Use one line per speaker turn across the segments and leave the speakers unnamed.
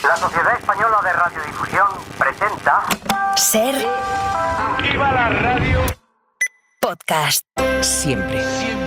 La Sociedad Española de Radiodifusión presenta
Ser
¡Viva la radio!
Podcast. Siempre.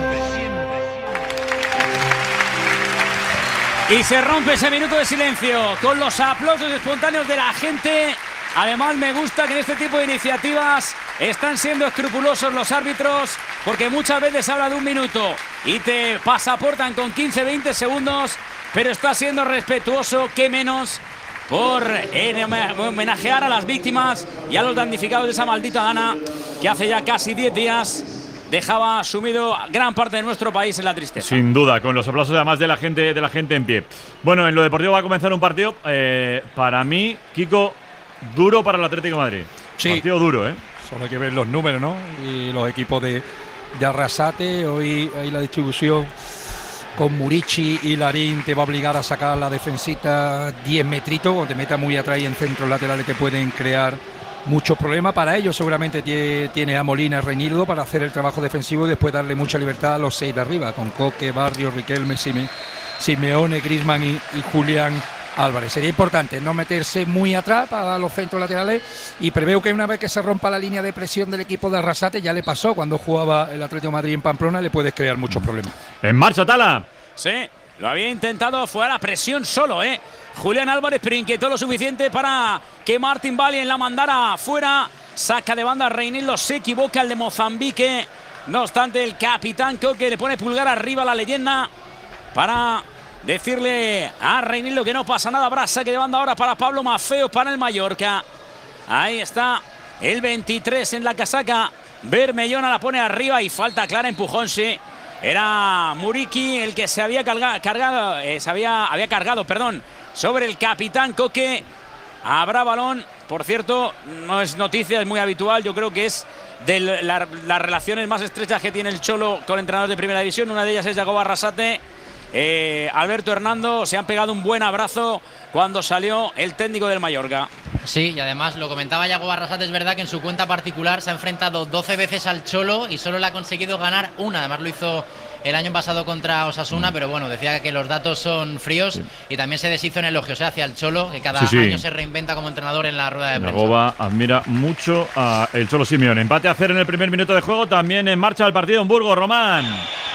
Y se rompe ese minuto de silencio con los aplausos espontáneos de la gente. Además, me gusta que en este tipo de iniciativas están siendo escrupulosos los árbitros, porque muchas veces habla de un minuto y te pasaportan con 15-20 segundos, pero está siendo respetuoso, qué menos, por homenajear a las víctimas y a los damnificados de esa maldita gana que hace ya casi 10 días dejaba sumido gran parte de nuestro país en la tristeza.
Sin duda, con los aplausos además de la gente en pie. Bueno, en lo deportivo va a comenzar un partido, para mí, Kiko, duro para el Atlético de Madrid.
Sí.
Partido duro, ¿eh?
Solo hay que ver los números, ¿no? Y los equipos de Arrasate. Hoy hay la distribución con Murici y Larín, te va a obligar a sacar la defensita 10 metritos, cuando te meta muy atrás y en centros laterales te pueden crear muchos problemas. Para ellos seguramente tiene a Molina, Reinildo para hacer el trabajo defensivo y después darle mucha libertad a los 6 de arriba, con Coque, Barrios, Riquelme, Simeone, Griezmann y Julián Álvarez. Sería importante no meterse muy atrás para los centros laterales, y preveo que una vez que se rompa la línea de presión del equipo de Arrasate, ya le pasó cuando jugaba el Atlético de Madrid en Pamplona, le puedes crear muchos problemas.
En marcha, Tala.
Sí, lo había intentado, fue a la presión solo, Julián Álvarez, pero inquietó lo suficiente para que Martín Valien la mandara fuera. Saca de banda Reinildo, se equivoca el de Mozambique. No obstante, el capitán Coque le pone pulgar arriba a la leyenda para decirle a Reinildo que no pasa nada. Habrá saque de banda ahora para Pablo Mafeo, para el Mallorca. Ahí está el 23 en la casaca Bermellona, la pone arriba y falta clara, empujón, sí. Era Muriqui el que se había cargado sobre el capitán Coque. Habrá balón, por cierto, no es noticia, es muy habitual. Yo creo que es de las relaciones más estrechas que tiene el Cholo con entrenadores de primera división. Una de ellas es Yagoba Arrasate. Alberto Hernando, se han pegado un buen abrazo cuando salió el técnico del Mallorca.
Sí, y además lo comentaba Yago Arrasate, es verdad que en su cuenta particular se ha enfrentado 12 veces al Cholo y solo le ha conseguido ganar una. Además lo hizo el año pasado contra Osasuna, pero bueno, decía que los datos son fríos, y también se deshizo en elogios hacia el Cholo, que cada año se reinventa como entrenador en la rueda de prensa.
Yagoba admira mucho a el Cholo Simeone. Empate a 0 en el primer minuto de juego, también en marcha el partido en Burgos, Román.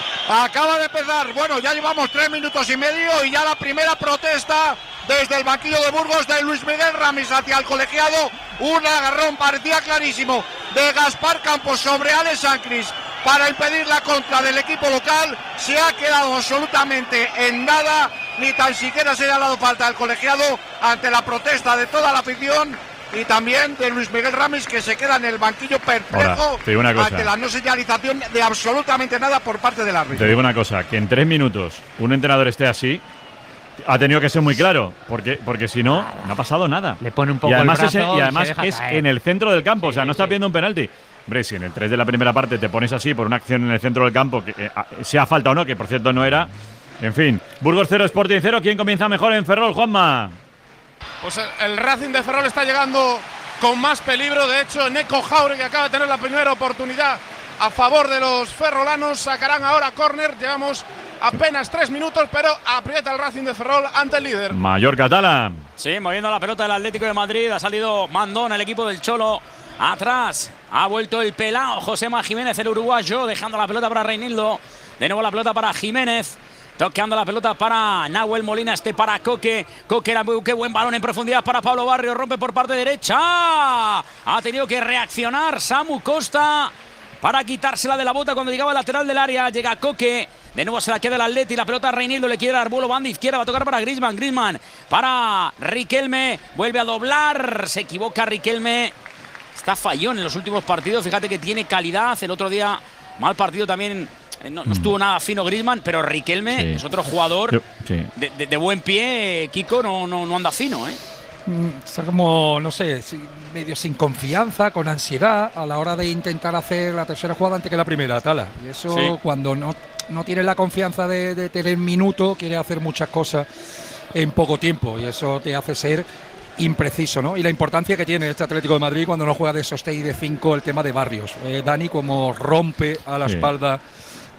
Acaba de empezar, bueno, ya llevamos 3 minutos y medio y ya la primera protesta desde el banquillo de Burgos de Luis Miguel Ramis hacia el colegiado. Un agarrón, parecía clarísimo, de Gaspar Campos sobre Alex Sancris para impedir la contra del equipo local. Se ha quedado absolutamente en nada, ni tan siquiera se le ha dado falta al colegiado ante la protesta de toda la afición y también de Luis Miguel Ramis, que se queda en el banquillo perplejo ante la no señalización de absolutamente nada por parte del árbitro.
Te digo una cosa, que en 3 minutos un entrenador esté así, ha tenido que ser muy claro, porque si no, no ha pasado nada.
Le pone un poco
y además
el brazo
y además es
caer
en el centro del campo, o sea, no está pidiendo un penalti. Hombre, si en el 3 de la primera parte te pones así por una acción en el centro del campo, que sea falta o no, que por cierto no era. En fin, Burgos 0, Sporting 0. ¿Quién comienza mejor en Ferrol, Juanma?
Pues el Racing de Ferrol está llegando con más peligro. De hecho, Neko Jauregui acaba de tener la primera oportunidad a favor de los ferrolanos. Sacarán ahora córner. Llevamos apenas 3 minutos, pero aprieta el Racing de Ferrol ante el líder.
Mallorca, Tala.
Sí, moviendo la pelota del Atlético de Madrid. Ha salido Mandón, el equipo del Cholo. Atrás ha vuelto el pelao Josema Jiménez, el uruguayo, dejando la pelota para Reinildo. De nuevo la pelota para Jiménez. Tocando la pelota para Nahuel Molina, para Coque. Coque, qué buen balón en profundidad para Pablo Barrios. Rompe por parte derecha. Ha tenido que reaccionar Samu Costa para quitársela de la bota cuando llegaba al lateral del área. Llega Coque. De nuevo se la queda el Atleti. La pelota a Reinildo, le quiere dar vuelo. Banda izquierda, va a tocar para Griezmann. Griezmann para Riquelme. Vuelve a doblar. Se equivoca Riquelme. Está fallón en los últimos partidos. Fíjate que tiene calidad. El otro día, mal partido también. No estuvo nada fino Griezmann, pero Riquelme es otro jugador de buen pie. Kiko no anda fino,
Está como, no sé, medio sin confianza, con ansiedad a la hora de intentar hacer la tercera jugada antes que la primera, Tala. Y eso cuando no tiene la confianza de tener minutos, quiere hacer muchas cosas en poco tiempo y eso te hace ser impreciso, ¿no? Y la importancia que tiene este Atlético de Madrid cuando no juega de sostén y de 5 el tema de Barrios. Dani como rompe a la espalda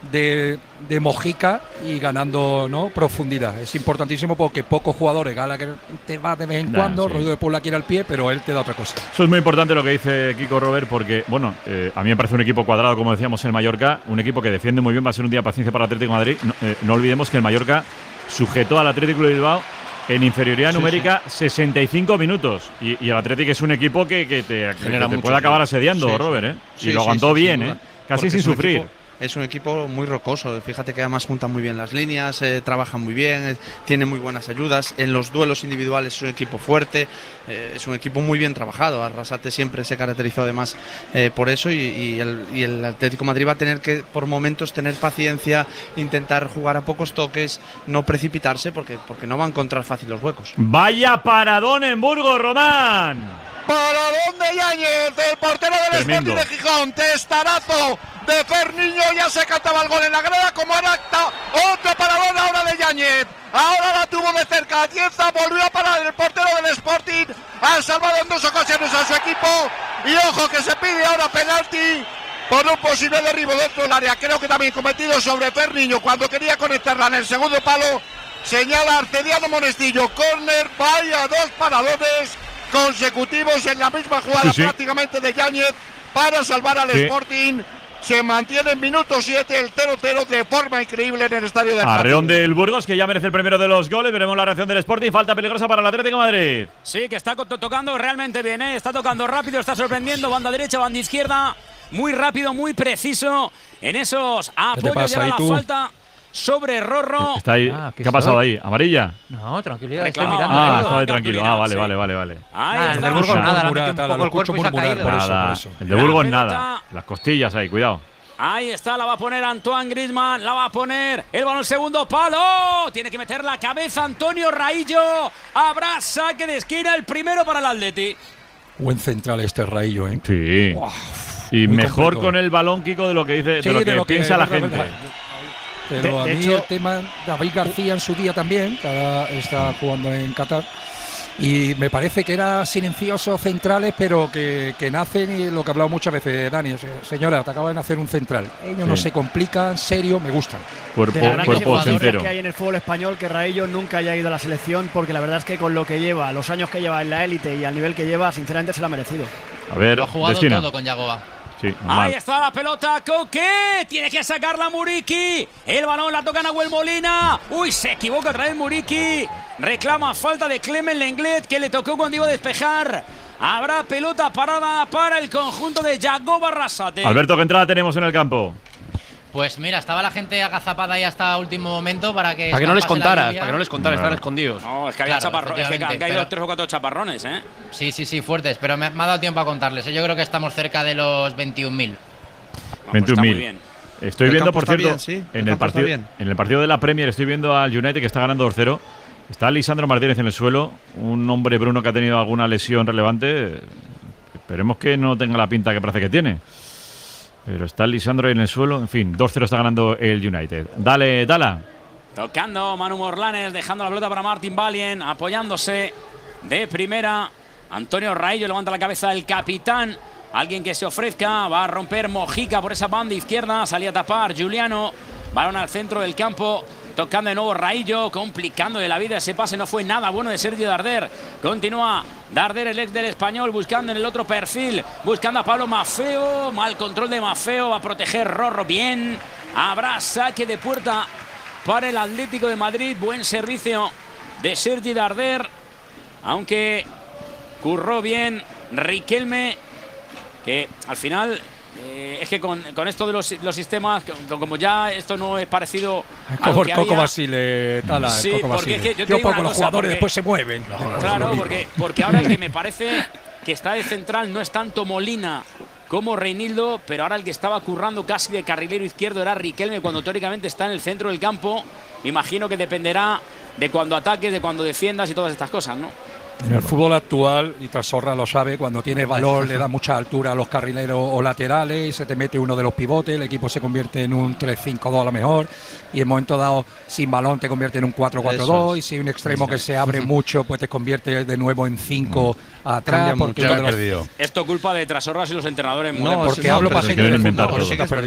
de Mojica y ganando, ¿no?, profundidad. Es importantísimo porque pocos jugadores, Gallagher te va de vez en cuando,
sí.
Rodrigo de Paul quiere al pie, pero él te da otra cosa.
Eso es muy importante lo que dice Kiko Robert, porque, bueno, a mí me parece un equipo cuadrado, como decíamos, el Mallorca, un equipo que defiende muy bien, va a ser un día de paciencia para el Atlético de Madrid. No olvidemos que el Mallorca sujetó al Atlético de Bilbao en inferioridad numérica 65 minutos. Y el Atlético es un equipo que te puede acabar asediando, Robert, y lo aguantó bien, casi sin sufrir.
Es un equipo muy rocoso, fíjate que además juntan muy bien las líneas, trabajan muy bien, tienen muy buenas ayudas, en los duelos individuales es un equipo fuerte, es un equipo muy bien trabajado. Arrasate siempre se caracterizó además por eso y el Atlético de Madrid va a tener que por momentos tener paciencia, intentar jugar a pocos toques, no precipitarse porque no va a encontrar fácil los huecos.
Vaya paradón en Burgos, Román.
Paradón de Yáñez, el portero del Sporting de Gijón, testarazo de Ferniño, ya se cantaba el gol en la grada, como era otro paradón ahora de Yáñez, ahora la tuvo de cerca, Atienza, volvió a parar el portero del Sporting, ha salvado en 2 ocasiones a su equipo, y ojo que se pide ahora penalti por un posible derribo dentro del área, creo que también cometido sobre Ferniño cuando quería conectarla en el segundo palo, señala Arcediano Monestillo, córner, vaya 2 paradones consecutivos en la misma jugada prácticamente de Yáñez para salvar al Sporting. Se mantiene en minuto 7 el 0-0 de forma increíble en el estadio de
Arreón del Burgos, que ya merece el primero de los goles. Veremos la reacción del Sporting. Falta peligrosa para el Atlético de Madrid.
Sí, que está tocando realmente bien, está tocando rápido, está sorprendiendo. Banda derecha, banda izquierda. Muy rápido, muy preciso en esos apoyos. Llega la falta sobre Rorro.
Está ahí. ¿Qué ha pasado ahí? ¿Amarilla?
No, tranquilidad, estoy
mirando. Está ahí tranquilo. Vale.
Ahí el de Burgos nada, un poco el cuerpo y se ha caído.
Nada. El de Burgos nada. Las costillas ahí, cuidado.
Ahí está, la va a poner Antoine Griezmann, la va a poner el balón segundo palo. Tiene que meter la cabeza Antonio Raillo. Habrá saque de esquina, el primero para el Atleti.
Buen central este Raillo, ¿eh?
Sí.
Wow.
Y mejor con el balón, Kiko, de lo que dice, de lo que piensa la gente.
Pero a mí el tema, David García en su día también, que ahora está jugando en Qatar, y me parece que era silencioso centrales, pero que nacen, y lo que he hablado muchas veces, Dani, señora, te acaba de nacer un central. Ellos no se complican, serio, me gustan.
Cuerpo sincero.
Que hay en el fútbol español que Raillo nunca haya ido a la selección, porque la verdad es que con lo que lleva, los años que lleva en la élite y al nivel que lleva, sinceramente se lo ha merecido.
A ver,
lo ha jugado todo con Yagoba.
Sí,
ahí está la pelota, Coque, tiene que sacarla Muriqui, el balón la toca Nahuel Molina, uy, se equivoca otra vez Muriqui, reclama falta de Clement Lenglet que le tocó cuando iba a despejar, habrá pelota parada para el conjunto de Yagoba Arrasate.
Alberto, ¿qué entrada tenemos en el campo?
Pues mira, estaba la gente agazapada ahí hasta último momento para que
no les contaras, están escondidos.
No, es que había chaparrones, es que han caído 3 o 4 chaparrones, ¿eh?
Sí, fuertes, pero me ha dado tiempo a contarles. Yo creo que estamos cerca de los 21.000.
21.000. Estoy viendo, por cierto, en el partido de la Premier, estoy viendo al United que está ganando 2-0. Está Lisandro Martínez en el suelo, un hombre Bruno que ha tenido alguna lesión relevante. Esperemos que no tenga la pinta que parece que tiene. Pero está Lisandro en el suelo. En fin, 2-0 está ganando el United. Dale, Dala.
Tocando Manu Morlanes, dejando la pelota para Martin Valien, apoyándose de primera. Antonio Raillo levanta la cabeza del capitán. Alguien que se ofrezca. Va a romper Mojica por esa banda izquierda. Salía a tapar Juliano. Balón al centro del campo. Tocando de nuevo Raillo, complicándole la vida. Ese pase no fue nada bueno de Sergio Darder. Continúa Darder, el ex del Español, buscando en el otro perfil. Buscando a Pablo Maffeo. Mal control de Maffeo. Va a proteger Rorro bien. Habrá saque de puerta para el Atlético de Madrid. Buen servicio de Sergio Darder. Aunque curró bien Riquelme, que al final... es que con esto de los sistemas, como ya esto no es parecido a lo que
Coco
había,
Basile, Tala,
sí,
Coco
porque
Basile.
es que yo te
Poco los jugadores después se mueven.
Claro, porque ahora el que me parece que está de central no es tanto Molina como Reinildo, pero ahora el que estaba currando casi de carrilero izquierdo era Riquelme, cuando teóricamente está en el centro del campo. Me imagino que dependerá de cuando ataques, de cuando defiendas y todas estas cosas, ¿no?
En el fútbol actual, y Trasorra lo sabe, cuando tienes valor le da mucha altura a los carrileros o laterales y se te mete uno de los pivotes, el equipo se convierte en un 3-5-2 a lo mejor, y en momento dado sin balón te convierte en un 4-4-2, y si hay un extremo que se abre mucho, pues te convierte de nuevo en 5 atrás. Porque
Esto culpa de Trasorras y los entrenadores.
No,
porque hablo para gente del fútbol.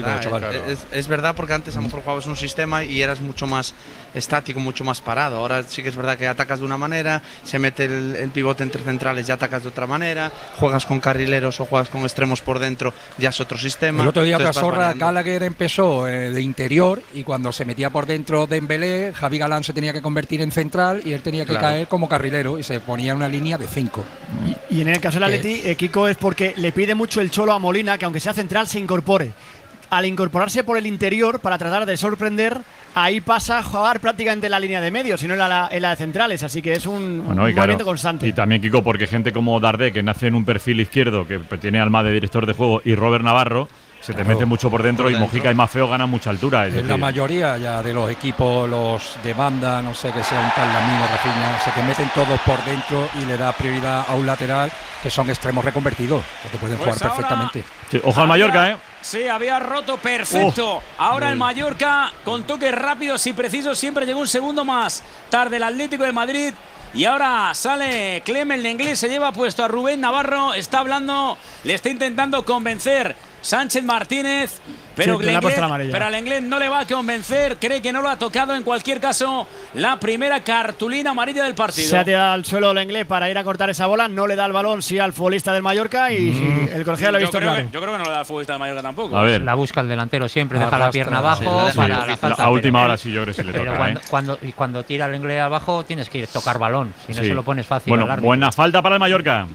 Es verdad, porque antes a lo mejor jugabas un sistema y eras mucho más estático, mucho más parado. Ahora sí que es verdad que atacas de una manera, se mete el pivote entre centrales y atacas de otra manera, juegas con carrileros o juegas con extremos por dentro, ya es otro sistema.
El otro día Trasorra, Gallagher empezó de interior y cuando se metía por dentro Dembélé, Javi Galán se tenía que convertir en central y él tenía que caer como carrilero y se ponía en una línea de 5.
Y en el caso del Atleti, Kiko, es porque le pide mucho el Cholo a Molina que aunque sea central se incorpore. Al incorporarse por el interior para tratar de sorprender, ahí pasa a jugar prácticamente en la línea de medio, sino en la de centrales, así que es un movimiento constante.
Y también, Kiko, porque gente como Dardé, que nace en un perfil izquierdo, que tiene alma de director de juego, y Robert Navarro, se te mete mucho por dentro, y Mojica y Mafeo ganan mucha altura.
En la mayoría ya de los equipos, los de banda, no sé, que sea un tal Lamino, Rafinha, se te meten todos por dentro y le da prioridad a un lateral, que son extremos reconvertidos, que te pueden jugar perfectamente.
Sí, ojo al Mallorca,
Sí, había roto perfecto. Ahora el Mallorca con toques rápidos y precisos, siempre llegó un segundo más tarde el Atlético de Madrid. Y ahora sale Clement Lenglet, se lleva puesto a Rubén Navarro, está hablando, le está intentando convencer Sánchez Martínez, pero a Lenglet no le va a convencer, cree que no lo ha tocado. En cualquier caso, la primera cartulina amarilla del partido.
Se ha tirado al suelo Lenglet para ir a cortar esa bola, no le da el balón sí al futbolista del Mallorca y el colegiado lo ha visto claro.
Yo creo que no le da al futbolista del Mallorca tampoco.
A ver.
La busca el delantero siempre, deja la pierna abajo para la falta.
A última hora sí, yo creo que se le toca.
Pero cuando tira el Lenglet abajo tienes que ir a tocar balón, si no se lo pones fácil.
Bueno, buena falta para el Mallorca.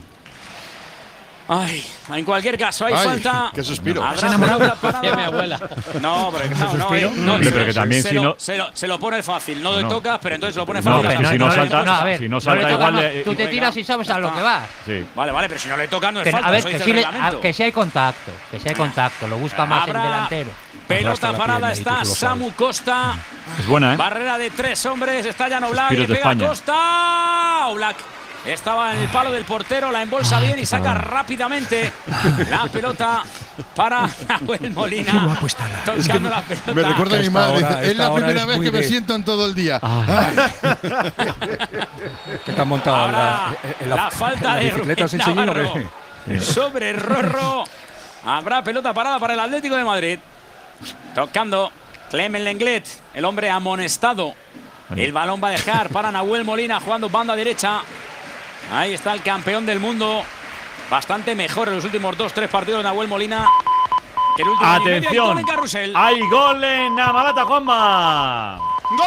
Ay, en cualquier caso, hay falta.
¡Qué suspiro!
¿Has enamorado de mi abuela?
No, pero que también si no se lo pone fácil, no le tocas, pero entonces lo pone fácil.
Si no salta igual.
Tú te tiras y sabes a lo que vas.
Sí.
Vale, pero si no le toca no es falta.
A ver, que si hay contacto, lo busca más el delantero.
Pelota parada está Samu Costa.
Es buena,
Barrera de 3 hombres, está Jan Oblak, le pega Costa. Oblak estaba en el palo del portero, la embolsa bien y saca rápidamente la pelota para Nahuel Molina. Tocando la pelota.
Me recuerda a mi madre, es la primera vez que me siento en todo el día.
¿Qué te han montado?
La falta de
bicicleta sin
Navarro sobre Rorro. Habrá pelota parada para el Atlético de Madrid. Tocando Clement Lenglet, el hombre amonestado. El balón va a dejar para Nahuel Molina jugando banda derecha. Ahí está el campeón del mundo. Bastante mejor en los últimos 2-3 partidos de Nahuel Molina. Que el último
atención, hay gol en Namalata, Juanma.
¡Gol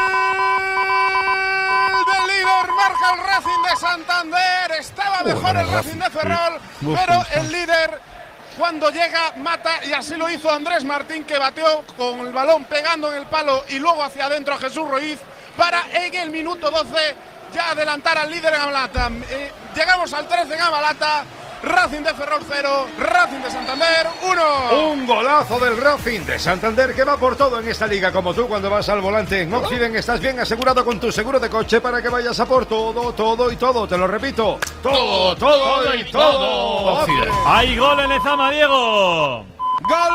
del líder! Marca el Racing de Santander. Estaba mejor el Racing de Ferrol, pero el líder, cuando llega, mata, y así lo hizo Andrés Martín, que bateó con el balón pegando en el palo y luego hacia adentro a Jesús Ruiz para en el minuto 12 ya adelantar al líder en Amalata. Llegamos al 13 en Amalata. Racing de Ferrol 0, Racing de Santander 1.
Un golazo del Racing de Santander que va por todo en esta liga, como tú cuando vas al volante. En Occident estás bien asegurado con tu seguro de coche para que vayas a por todo, todo y todo. Te lo repito, todo, todo y todo.
Hay gol en Lezama, Diego.
¡Gol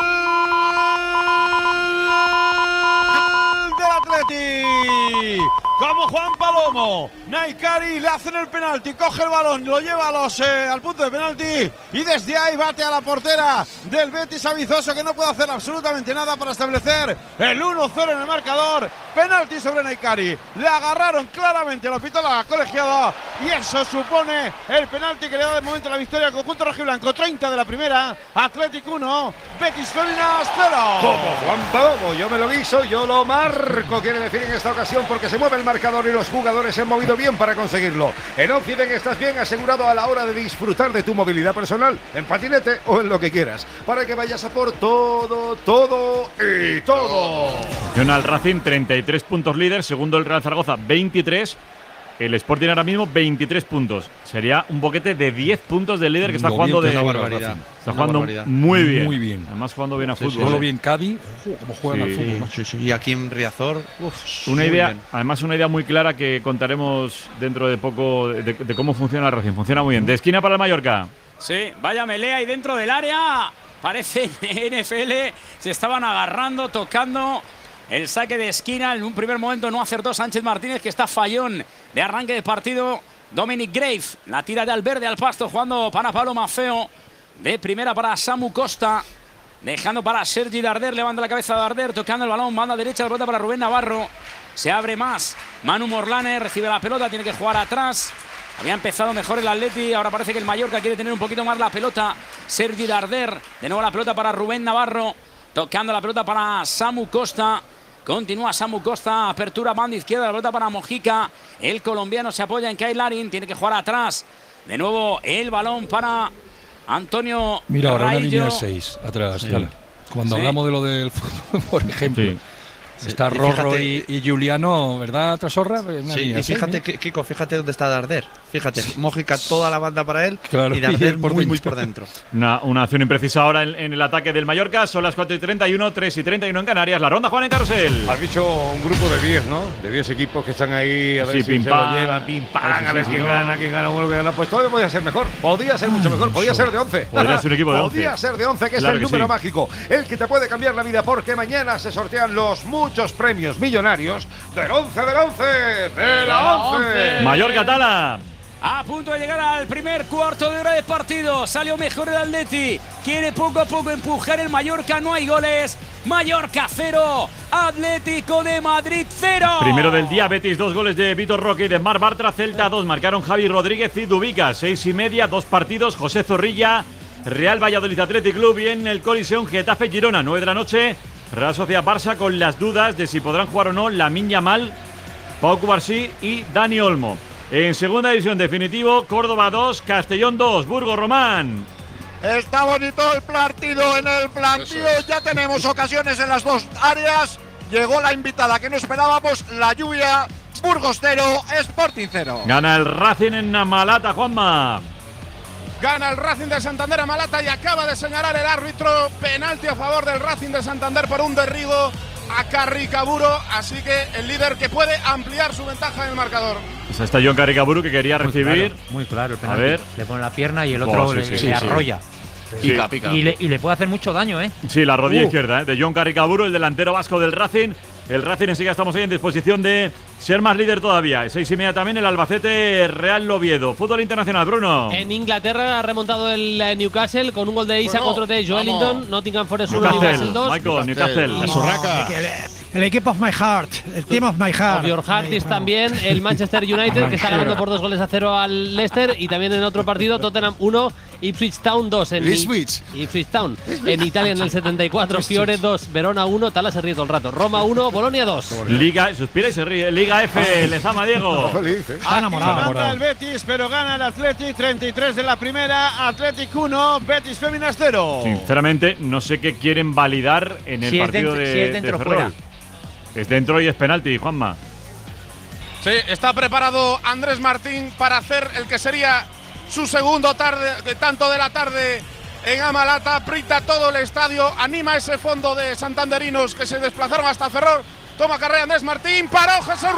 del Atleti! Como Juan Palomo, Naikari le hacen el penalti, coge el balón, lo lleva al punto de penalti y desde ahí bate a la portera del Betis Avizoso, que no puede hacer absolutamente nada para establecer el 1-0 en el marcador. Penalti sobre Naikari, le agarraron claramente, lo pitó la colegiada y eso supone el penalti que le da de momento la victoria al conjunto rojiblanco. 30 de la primera, Atlético 1, Betis Florinas 0.
Como Juan Palomo, yo me lo guiso, yo lo marco, quiere decir en esta ocasión, porque se mueve el marcador y los jugadores se han movido bien para conseguirlo. En Occident estás bien asegurado a la hora de disfrutar de tu movilidad personal, en patinete o en lo que quieras, para que vayas a por todo, todo y todo.
Al Racing, 33 puntos líder, segundo el Real Zaragoza, 23. El Sporting ahora mismo 23 puntos. Sería un boquete de 10 puntos del líder que está jugando de...
Una barbaridad.
Está jugando muy bien.
Muy bien.
Además jugando bien a fútbol.
Solo bien Cádiz, como juegan al fútbol. ¿No?
Sí. Y aquí en Riazor,
una idea, además una idea muy clara que contaremos dentro de poco de cómo funciona el Racing. Funciona muy bien. De esquina para el Mallorca.
Sí, vaya melea ahí dentro del área. Parece NFL. Se estaban agarrando, tocando. El saque de esquina. En un primer momento no acertó Sánchez Martínez, que está fallón de arranque de partido. Dominic Grave. La tira de Alberde al pasto, jugando para Pablo Maffeo. De primera para Samu Costa. Dejando para Sergi Darder. Levanta la cabeza de Darder. Tocando el balón. Banda derecha. La pelota para Rubén Navarro. Se abre más. Manu Morlane recibe la pelota. Tiene que jugar atrás. Había empezado mejor el Atleti. Ahora parece que el Mallorca quiere tener un poquito más la pelota. Sergi Darder. De nuevo la pelota para Rubén Navarro. Tocando la pelota para Samu Costa. Continúa Samu Costa. Apertura banda izquierda. La pelota para Mojica. El colombiano se apoya en Kyle Larin. Tiene que jugar atrás. De nuevo el balón para Antonio.
Mira, ahora
Raillo.
una línea de 6 atrás.
Sí.
Claro. Cuando hablamos de lo del fútbol, por ejemplo.
Sí.
Está Rorro y Juliano, ¿verdad, Trasorra?
Sí, y fíjate, Kiko, fíjate dónde está Darder. Fíjate, Mojica toda la banda para él,
claro,
y Darder
por
muy por dentro.
Una acción imprecisa ahora en el ataque del Mallorca. Son las 4:31, 3:31 en Canarias. La ronda, Juan en Carrusel.
Has dicho un grupo de 10, ¿no? De 10 equipos que están ahí a ver si se lo llevan, pim, pam, a ver quién gana, vuelve a ganar. Pues todavía podía ser mejor, podía ser mucho mejor, podía ser de 11.
Podría ser un equipo de 11.
Podía ser de 11, que
Claro
es el
que
número
sí.
mágico, el que te puede cambiar la vida, porque mañana se sortean los muchos premios millonarios del 11 del 11, de la 11.
Mallorca Tala.
A punto de llegar al primer cuarto de hora de partido. Salió mejor el Atleti. Quiere poco a poco empujar el Mallorca. No hay goles. Mallorca 0. Atlético de Madrid 0.
Primero del día, Betis 2 goles de Vitor Roque y de Mar Bartra. Celta 2. Marcaron Javi Rodríguez y Dubica. 6:30, 2 partidos. José Zorrilla, Real Valladolid Athletic Club y en el Coliseum Getafe Girona. 9 de la noche. Real Sociedad Barça con las dudas de si podrán jugar o no Lamine Yamal, Pau Cubarsí y Dani Olmo. En segunda división definitivo, Córdoba 2, Castellón 2, Burgos Román.
Está bonito el partido en el plantío. Ya tenemos ocasiones en las dos áreas. Llegó la invitada que no esperábamos, la lluvia. Burgos 0, Sporting 0.
Gana el Racing en Malata, Juanma.
Gana el Racing de Santander a Malata y acaba de señalar el árbitro penalti a favor del Racing de Santander por un derribo a Carricaburo, así que el líder que puede ampliar su ventaja en el marcador.
Pues está John Carricaburu que quería recibir.
Muy claro el penalti.
A ver.
Le pone la pierna y el otro le arrolla.
Sí.
Y le puede hacer mucho daño, ¿eh?
Sí, la rodilla izquierda de John Carricaburu, el delantero vasco del Racing. El Racing enseguida estamos ahí en disposición de ser más líder todavía. 6:30 también el Albacete Real Oviedo. Fútbol internacional, Bruno.
En Inglaterra ha remontado el Newcastle con un gol de Isak, otro de Joelinton. Nottingham Forest 1, Newcastle 2.
Michael, Newcastle.
La Surraca. El equipo of my heart, el team of my heart.
Of your heart is también el Manchester United, que está ganando por 2-0 al Leicester. Y también en otro partido, Tottenham 1, Ipswich Town 2. Ipswich Town. En Italia en el 74, Fiore 2, Verona 1, Tala se ríe todo el rato. Roma 1, Bolonia 2.
Liga, suspira y se ríe. Liga F, les ama Diego.
Está enamorado.
Gana el Betis, pero gana el Athletic. 33 de la primera, Athletic 1, Betis Féminas 0.
Sinceramente, no sé qué quieren validar en el partido de Ferrol. Es dentro y es penalti, Juanma.
Sí, está preparado Andrés Martín para hacer el que sería su segundo tanto de la tarde en Amalata. Aprieta todo el estadio, anima ese fondo de santanderinos que se desplazaron hasta Ferrol. Toma carrera Andrés Martín, paró Jesús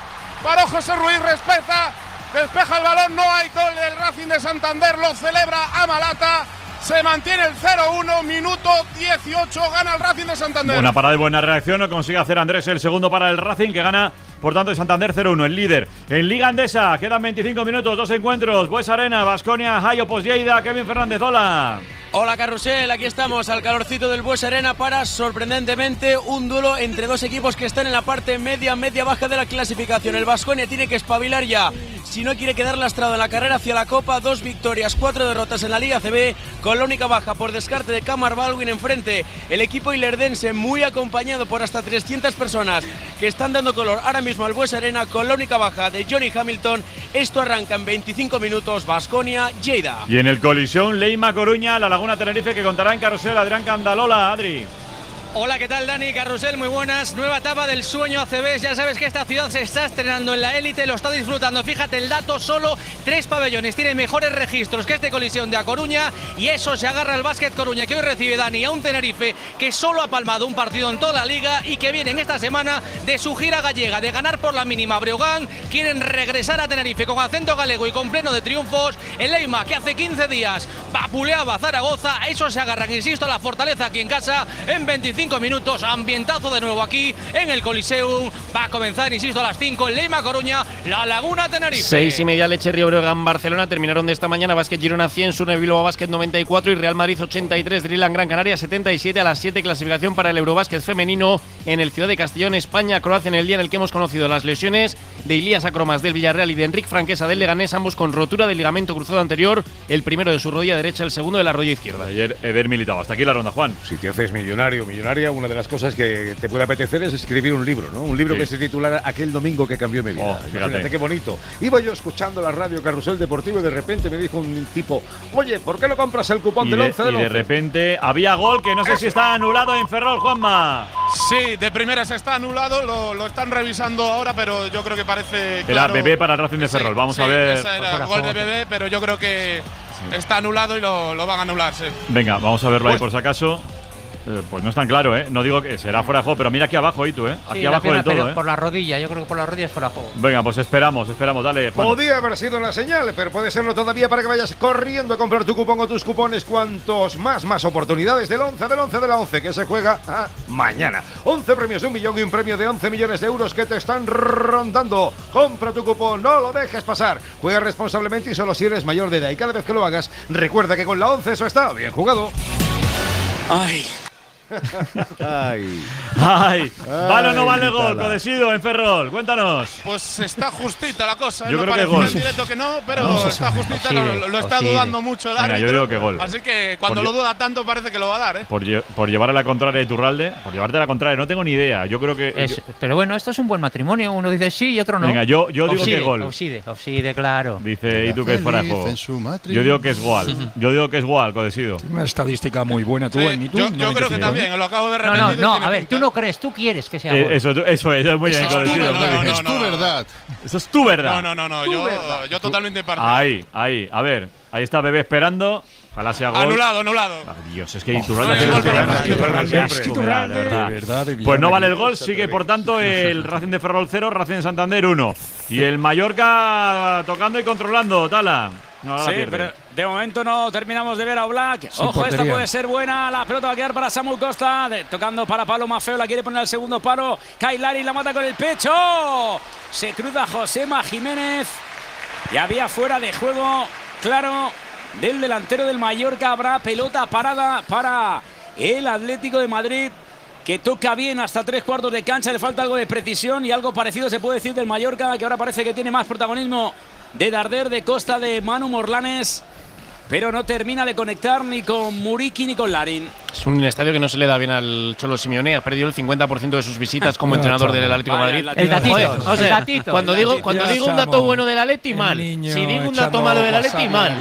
Ruiz, respeta, despeja el balón, no hay gol del Racing de Santander, lo celebra Amalata. Se mantiene el 0-1, minuto 18, gana el Racing de Santander.
Una parada y buena reacción, no consigue hacer Andrés el segundo para el Racing, que gana, por tanto, el Santander 0-1, el líder. En Liga Andesa, quedan 25 minutos, 2 encuentros, Bues Arena, Baskonia, Hayo Lleida, Kevin Fernández, hola.
Hola Carrusel, aquí estamos al calorcito del Bues Arena para, sorprendentemente, un duelo entre dos equipos que están en la parte media-baja de la clasificación. El Baskonia tiene que espabilar ya, si no quiere quedar lastrado en la carrera hacia la Copa. 2 victorias, 4 derrotas en la Liga CB, con la única baja por descarte de Kamar Baldwin enfrente. El equipo ilerdense, muy acompañado por hasta 300 personas que están dando color ahora mismo al Bues Arena, con la única baja de Johnny Hamilton. Esto arranca en 25 minutos, Baskonia, Lleida.
Y en el Colisión, Leima Coruña, la Laguna Tenerife, que contará en carrusel Adrián Candalola, Adri.
Hola, ¿qué tal, Dani? Carrusel, muy buenas. Nueva etapa del sueño ACB. Ya sabes que esta ciudad se está estrenando en la élite, lo está disfrutando. Fíjate el dato, solo 3 pabellones. Tiene mejores registros que este Colisión de A Coruña y eso se agarra al Básquet Coruña, que hoy recibe, Dani, a un Tenerife que solo ha palmado un partido en toda la liga y que viene en esta semana de su gira gallega, de ganar por la mínima a Breogán. Quieren regresar a Tenerife con acento galego y con pleno de triunfos. El Eima, que hace 15 días vapuleaba a Zaragoza, a eso se agarran, insisto, a la Fortaleza aquí en casa en 25 minutos, ambientazo de nuevo aquí en el Coliseum. Va a comenzar, insisto, a las 5 el Leima Coruña, La Laguna Tenerife.
6:30 Leche Río Breogán Barcelona. Terminaron de esta mañana Básquet Girona 100, Surne Bilbao Básquet 94 y Real Madrid 83, Dreamland Gran Canaria 77. A las 7 clasificación para el Eurobásquet femenino en el Ciudad de Castellón, España, Croacia, en el día en el que hemos conocido las lesiones de Ilías Acromas del Villarreal y de Enric Franquesa del Leganés, ambos con rotura del ligamento cruzado anterior, el primero de su rodilla derecha, el segundo de la rodilla izquierda.
Ayer Eder militaba. Hasta aquí la ronda, Juan.
Si te haces millonario, una de las cosas que te puede apetecer es escribir un libro, ¿no? Un libro que se titulara Aquel domingo que cambió mi vida. Fíjate qué bonito. Iba yo escuchando la radio Carrusel Deportivo y de repente me dijo un tipo: oye, ¿por qué no compras el cupón del 11 del 11?
Y de repente había gol que no sé si está anulado en Ferrol, Juanma.
Sí, de primeras está anulado, lo están revisando ahora, pero yo creo que parece
Era
claro.
Bebé para el Racing de Ferrol. Vamos a ver.
Ese era gol de Bebé, pero yo creo que está anulado y lo van a anular, sí.
Venga, vamos a verlo ahí por si acaso. Pues no es tan claro, ¿eh? No digo que será fuera de juego, pero mira aquí abajo, Itu, ¿eh? Aquí
sí,
abajo del todo, ¿eh?
Por la rodilla, yo creo que por la rodilla es fuera de juego.
Venga, pues esperamos, dale. Juan.
Podía haber sido una señal, pero puede serlo todavía para que vayas corriendo a comprar tu cupón o tus cupones. Cuantos más oportunidades del 11 de la 11 que se juega mañana. 11 premios de 1 millón y un premio de 11 millones de euros que te están rondando. Compra tu cupón, no lo dejes pasar. Juega responsablemente y solo si eres mayor de edad. Y cada vez que lo hagas, recuerda que con la 11 eso está bien jugado.
Ay.
¿Vale o no vale gol, Codesido, en Ferrol? Cuéntanos.
Pues está justita la cosa.
Yo creo
que
gol.
En directo que no, pero está justita. Lo está dudando mucho el árbitro.
Yo digo que gol.
Así que cuando lo duda tanto parece que lo va a dar, ¿eh?
Por llevar la contraria de Iturralde, por llevarte la contraria, no tengo ni idea. Yo creo que.
Pero bueno, esto es un buen matrimonio. Uno dice sí y otro no.
Venga, yo digo que gol.
Offside, claro.
Dice Itu que es fuera de juego. Yo digo que es gol. Yo digo que es gol, Codesido.
Una estadística muy buena tú, en
Yo creo que también, lo acabo de repetir.
No, a ver, tú no crees, tú quieres que sea gol.
Eso es muy bien, Codesido.
Es tu verdad.
Eso es tu verdad.
No, yo totalmente partido.
Ahí, a ver, ahí está Bebé esperando. Ojalá sea gol.
Anulado.
Dios, es que Iturralde hace de verdad. Pues no vale el gol, sigue por tanto el Racing de Ferrol 0, Racing de Santander 1. Y el Mallorca tocando y controlando, Tala. No,
sí, pero de momento no terminamos de ver a Oblak. Ojo, esta puede ser buena. La pelota va a quedar para Samu Costa. Tocando para Pablo Maffeo. La quiere poner al segundo palo. Kailari la mata con el pecho. Se cruza Josema Jiménez. Y había fuera de juego, claro, del delantero del Mallorca. Habrá pelota parada para el Atlético de Madrid, que toca bien hasta 3/4 de cancha. Le falta algo de precisión y algo parecido se puede decir del Mallorca, que ahora parece que tiene más protagonismo de Darder, de Costa, de Manu Morlanes, pero no termina de conectar ni con Muriqui ni con Larin.
Es un estadio que no se le da bien al Cholo Simeone. Ha perdido el 50% de sus visitas como entrenador del Atlético de Madrid.
El gatito.
Cuando digo un dato bueno del Atleti, mal. Si digo un dato malo del Atleti, mal.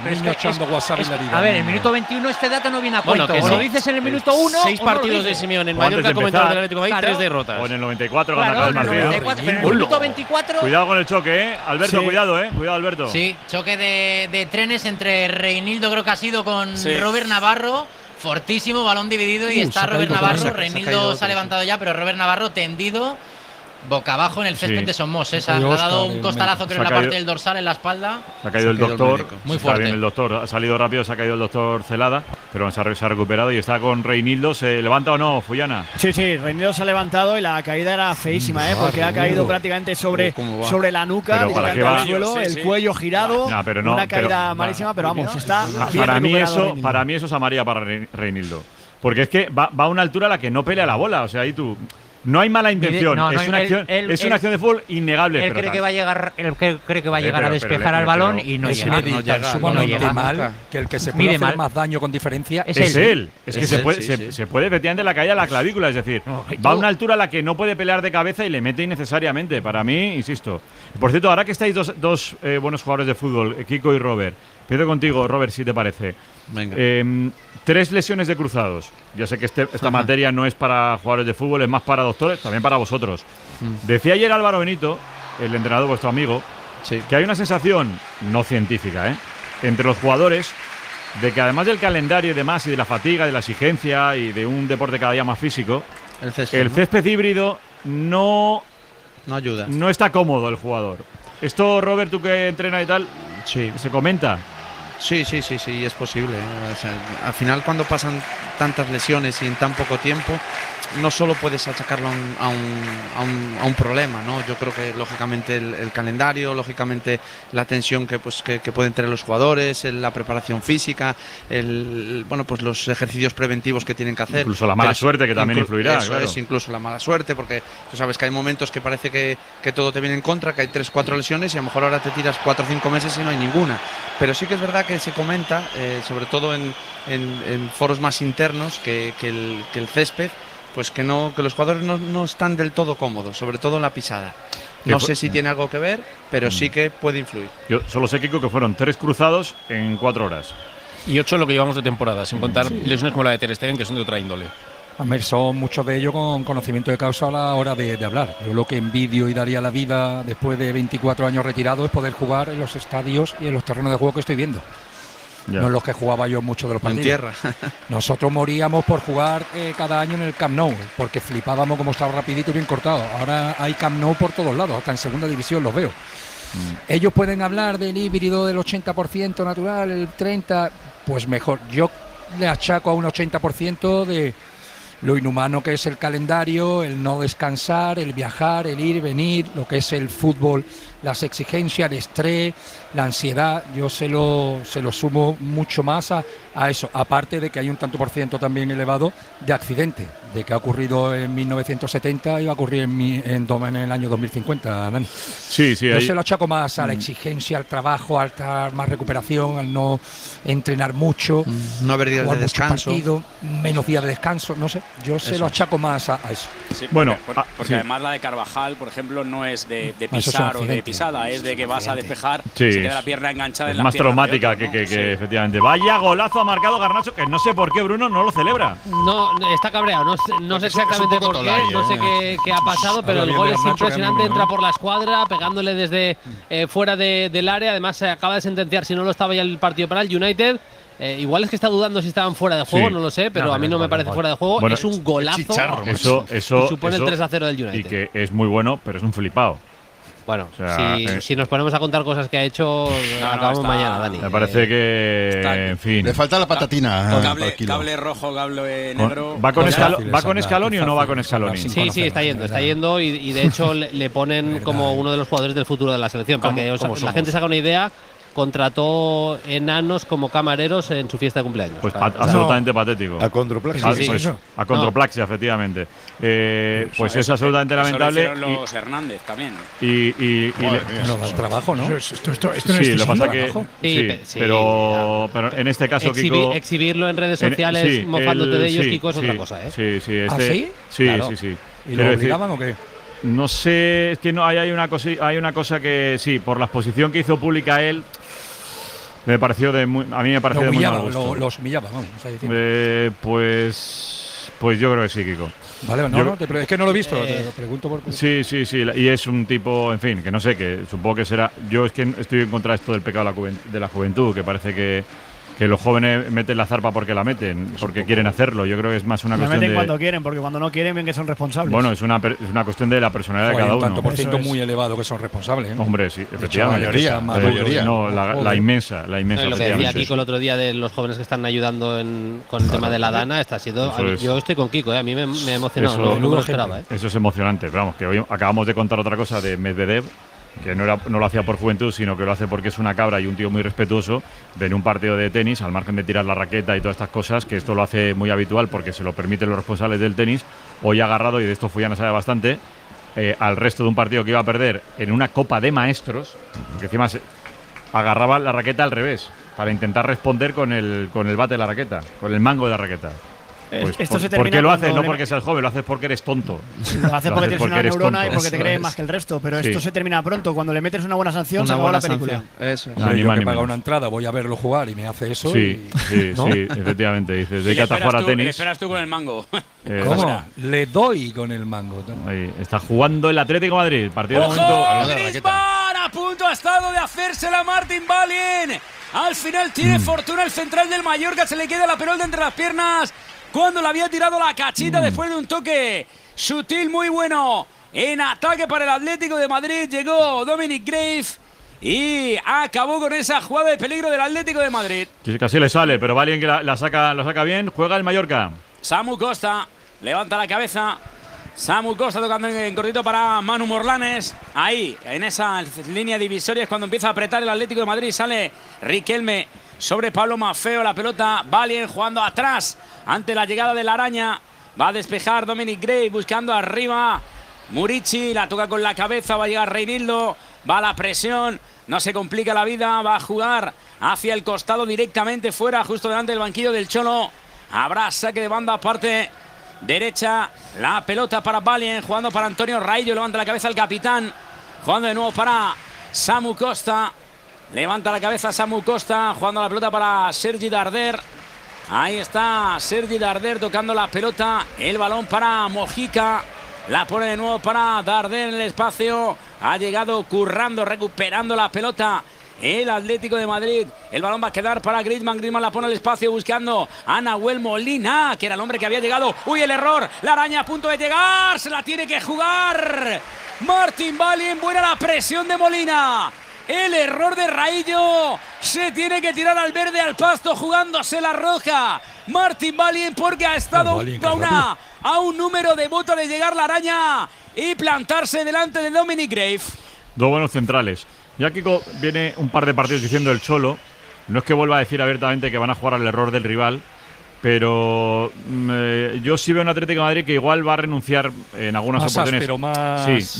A ver, en el minuto 21 este dato no viene a cuento. O lo dices en el minuto 1.
6 partidos de Simeone en Mallorca como entrenador del Atlético de Madrid, 3 derrotas.
O en el 94 ganó el Madrid.
En el minuto 24.
Cuidado con el choque, ¿eh? Alberto, cuidado, Alberto.
Sí, choque de trenes entre Reinildo, creo que ha sido con Robert Navarro. Fortísimo, balón dividido y está Robert Navarro. Reinildo se ha levantado ya, pero Robert Navarro tendido boca abajo en el césped de Somos. Le ha dado un costalazo, creo, en la parte del dorsal, en la espalda.
Se ha caído el doctor.
Muy fuerte.
Bien el doctor. Ha salido rápido, se ha caído el doctor Celada, pero se ha recuperado y está con Reinildo. ¿Se levanta o no, Fullana?
Sí, Reinildo se ha levantado y la caída era feísima, porque ha caído prácticamente sobre la nuca, al suelo, el cuello girado. Una caída malísima, pero vamos, está bien recuperado.
Para mí eso es amarilla para Reinildo. Porque es que va a una altura a la que no pelea la bola. O sea, ahí tú. No hay mala intención,
No,
es una acción de fútbol innegable.
Él cree que va a llegar, a despejar al balón y no llega.
Sumamente mal, que el que se puede hacer más daño con diferencia
es él. Es que se puede efectivamente la caída a la clavícula, es decir, va a una altura a la que no puede pelear de cabeza y le mete innecesariamente. Para mí, insisto. Por cierto, ahora que estáis dos buenos jugadores de fútbol, Kiko y Robert, empiezo contigo, Robert, si te parece.
Venga.
3 lesiones de cruzados. Yo sé que esta materia no es para jugadores de fútbol, es más para doctores, también para vosotros. Decía ayer Álvaro Benito, el entrenador, vuestro amigo, que hay una sensación no científica, entre los jugadores de que además del calendario y demás, y de la fatiga, de la exigencia y de un deporte cada día más físico, el césped híbrido no
ayuda.
No está cómodo el jugador. Esto, Robert, tú que entrenas y tal, se comenta.
Sí, es posible. O sea, al final, cuando pasan tantas lesiones y en tan poco tiempo, no solo puedes achacarlo a un problema, ¿no? Yo creo que lógicamente el calendario, lógicamente la tensión que pueden tener los jugadores, la preparación física, los ejercicios preventivos que tienen que hacer.
Incluso la mala suerte que también influirá.
Eso es, incluso la mala suerte, porque tú sabes que hay momentos que parece que todo te viene en contra, que hay 3-4 lesiones y a lo mejor ahora te tiras 4 o 5 meses y no hay ninguna. Pero sí que es verdad que se comenta, sobre todo en foros más internos, que el césped, pues que los jugadores no están del todo cómodos, sobre todo en la pisada. No sé si tiene algo que ver, pero sí que puede influir.
Yo solo sé, Kiko, que fueron 3 cruzados en 4 horas.
Y 8 en lo que llevamos de temporada, sin contar lesiones como la de Ter Stegen, que son de otra índole.
A ver, son muchos de ellos con conocimiento de causa a la hora de hablar. Yo lo que envidio y daría la vida después de 24 años retirado es poder jugar en los estadios y en los terrenos de juego que estoy viendo. Ya. No en los que jugaba yo muchos de los partidos.
En tierra.
Nosotros moríamos por jugar cada año en el Camp Nou, porque flipábamos como estaba rapidito y bien cortado. Ahora hay Camp Nou por todos lados, hasta en segunda división los veo. Ellos pueden hablar del híbrido del 80% natural, el 30%, pues mejor. Yo le achaco a un 80% de lo inhumano que es el calendario, el no descansar, el viajar, el ir, venir, lo que es el fútbol, las exigencias, el estrés, la ansiedad. Yo se lo sumo mucho más a eso, aparte de que hay un tanto por ciento también elevado de accidentes, de que ha ocurrido en 1970 y va a ocurrir en el año 2050, Dani.
Sí,
yo se lo achaco más a la exigencia, al trabajo, a estar más recuperación, al no entrenar mucho,
no haber días de descanso,
partido, menos días de descanso, no sé. Yo se lo achaco más a eso.
Sí, bueno, porque además la de Carvajal, por ejemplo, no es de pisar o de pisada, es de que vas a despejar, se queda la pierna enganchada en la pierna.
Es más traumática que efectivamente. Vaya golazo ha marcado Garnacho, que no sé por qué Bruno no lo celebra.
No, está cabreado, no sé exactamente por qué, no sé qué ha pasado, pero el gol es impresionante, entra por la escuadra, pegándole desde fuera del área, además se acaba de sentenciar, si no lo estaba ya el partido para el United. Igual es que está dudando si estaban fuera de juego, no lo sé, pero a mí no me parece fuera de juego. Bueno, es un golazo.
Eso
supone el 3-0 del United.
Y que es muy bueno, pero es un flipado.
Bueno, o sea, si nos ponemos a contar cosas que ha hecho, acabamos mañana, Dani.
Me parece que, en fin.
Le falta la patatina.
Cable rojo, cable negro.
¿Va con Scaloni o no va con Scaloni?
Sí, está yendo. Y de hecho le ponen como uno de los jugadores del futuro de la selección. Para que la gente se haga una idea, contrató enanos como camareros en su fiesta de cumpleaños.
Pues absolutamente patético.
Acondroplaxia.
Acondroplaxia, efectivamente. Pues es absolutamente lamentable.
Eso lo los Hernández también.
Y no da trabajo, ¿no?
Esto sí, lo pasa que pero en este caso, Kiko,
exhibirlo en redes sociales mofándote de ellos, Kiko, es otra cosa, ¿eh?
Sí. Sí.
¿Y lo obligaban o qué?
No sé, es que no hay una cosa que sí, por la exposición que hizo pública él, a mí me pareció de muy mal gusto.
Los humillaba, vamos.
Pues yo creo que sí, Kiko.
Vale, pero es que no lo he visto, te lo pregunto por qué.
Sí, y es un tipo, en fin, que no sé, que supongo que será. Yo es que estoy en contra de esto del pecado de la juventud, que parece que los jóvenes meten la zarpa porque la meten, porque quieren hacerlo. Yo creo que es más una cuestión de…
La meten cuando quieren, porque cuando no quieren ven que son responsables.
Bueno, es una cuestión de la personalidad de cada uno.
Un tanto por ciento muy elevado que son responsables, ¿eh?
Hombre, sí, efectivamente.
La mayoría.
No, la inmensa.
Lo que decía Kiko el otro día de los jóvenes que están ayudando con el tema de la Dana, yo estoy con Kiko, a mí me ha emocionado, no lo esperaba.
Eso es emocionante, pero vamos, que hoy acabamos de contar otra cosa de Medvedev. que no lo hacía por juventud, sino que lo hace porque es una cabra y un tío muy respetuoso, de en un partido de tenis, al margen de tirar la raqueta y todas estas cosas, que esto lo hace muy habitual porque se lo permiten los responsables del tenis, hoy ha agarrado, y de esto Fullana sabe bastante, al resto de un partido que iba a perder en una Copa de Maestros, que encima agarraba la raqueta al revés, para intentar responder con el bate de la raqueta, con el mango de la raqueta. Pues,
esto se
¿por qué lo haces? No
le...
porque seas joven, lo haces porque eres tonto.
Lo haces porque tienes una neurona
tonto.
y porque te crees más que el resto. Pero esto se termina pronto. Cuando le metes una buena sanción, se acabó la película.
Eso. Yo que pago una entrada, voy a verlo jugar y me hace eso.
Sí,
¿no?
sí, efectivamente. Dices, dedícate a jugar a tenis.
Le esperas tú con el mango.
¿Cómo? Le doy con el mango.
Ahí, está jugando el Atlético de Madrid. Partido de
¡Ojo!
momento.
Griezmann a punto ha estado de hacérsela Martín Balien. Al final tiene fortuna el central del Mallorca. Se le queda la pelota entre las piernas. Cuando le había tirado la cachita después de un toque sutil muy bueno. En ataque para el Atlético de Madrid llegó Dominic Grave y acabó con esa jugada de peligro del Atlético de Madrid.
Casi le sale, pero Balien que la saca bien. Juega el Mallorca.
Samu Costa levanta la cabeza. Samu Costa tocando en cortito para Manu Morlanes. Ahí, en esa línea divisoria es cuando empieza a apretar el Atlético de Madrid. Sale Riquelme sobre Pablo Maffeo. La pelota, Balien jugando atrás ante la llegada de la araña. Va a despejar Dominic Grave buscando arriba. Murici la toca con la cabeza. Va a llegar Reinildo. Va a la presión. No se complica la vida. Va a jugar hacia el costado directamente fuera, justo delante del banquillo del Cholo. Habrá saque de banda parte derecha. La pelota para Balien, jugando para Antonio Raillo. Levanta la cabeza el capitán. Jugando de nuevo para Samu Costa. Levanta la cabeza Samu Costa. Jugando la pelota para Sergi Darder. Ahí está Sergi Darder tocando la pelota. El balón para Mojica. La pone de nuevo para Darder en el espacio. Ha llegado currando, recuperando la pelota el Atlético de Madrid. El balón va a quedar para Griezmann. Griezmann la pone al espacio buscando a Nahuel Molina, que era el hombre que había llegado. ¡Uy, el error! La araña a punto de llegar. Se la tiene que jugar Martín Balien. Buena la presión de Molina. El error de Raillo. Se tiene que tirar al verde, al pasto, jugándose la roja Martín Balien, porque ha estado a un número de voto de llegar la araña y plantarse delante de Dominic Grave.
Dos buenos centrales. Ya Kiko viene un par de partidos diciendo el Cholo. No es que vuelva a decir abiertamente que van a jugar al error del rival, pero yo sí veo un Atlético de Madrid que igual va a renunciar en algunas oportunidades.
Pero más,
sí,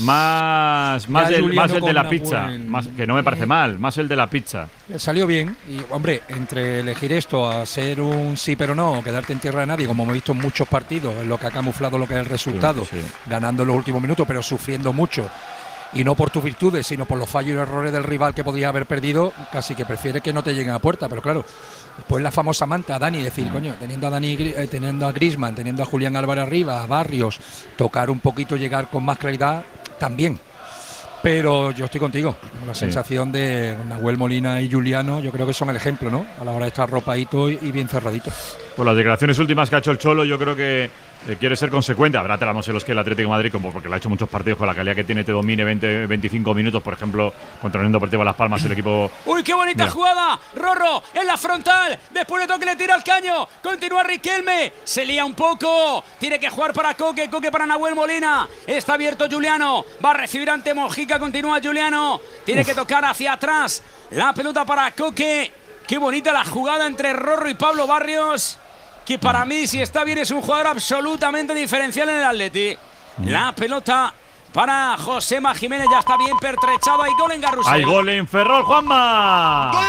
más el de la pizza, que no me parece mal, más el de la pizza.
Salió bien y, hombre, entre elegir esto a ser un sí pero no, o quedarte en tierra de nadie, como hemos visto en muchos partidos, en lo que ha camuflado lo que es el resultado, ganando en los últimos minutos, pero sufriendo mucho. Y no por tus virtudes, sino por los fallos y errores del rival que podías haber perdido, casi que prefieres que no te lleguen a puerta. Pero claro, pues la famosa manta, Dani, decir, coño, teniendo a Griezmann, teniendo a Julián Álvarez arriba, a Barrios, tocar un poquito, llegar con más claridad, también. Pero yo estoy contigo, la sensación de Nahuel Molina y Juliano, yo creo que son el ejemplo, ¿no? A la hora de estar arropaditos y bien cerraditos.
Pues las declaraciones últimas que ha hecho el Cholo, yo creo que quiere ser consecuente. Habrá tramos en los que el Atlético de Madrid, como porque le ha hecho muchos partidos con la calidad que tiene, te domine 20-25 minutos, por ejemplo, contra el Unión Deportiva Las Palmas, el equipo.
¡Uy, qué bonita jugada! Rorro en la frontal, después de toque le tira al caño, continúa Riquelme, se lía un poco, tiene que jugar para Coque para Nahuel Molina, está abierto Juliano, va a recibir ante Mojica, continúa Juliano, tiene que tocar hacia atrás, la pelota para Coque. Qué bonita la jugada entre Rorro y Pablo Barrios, que para mí, si está bien, es un jugador absolutamente diferencial en el Atleti. La pelota para Josema Jiménez, ya está bien pertrechado. Hay gol en Garrusel.
Hay gol en Ferrol, Juanma.
¡Gol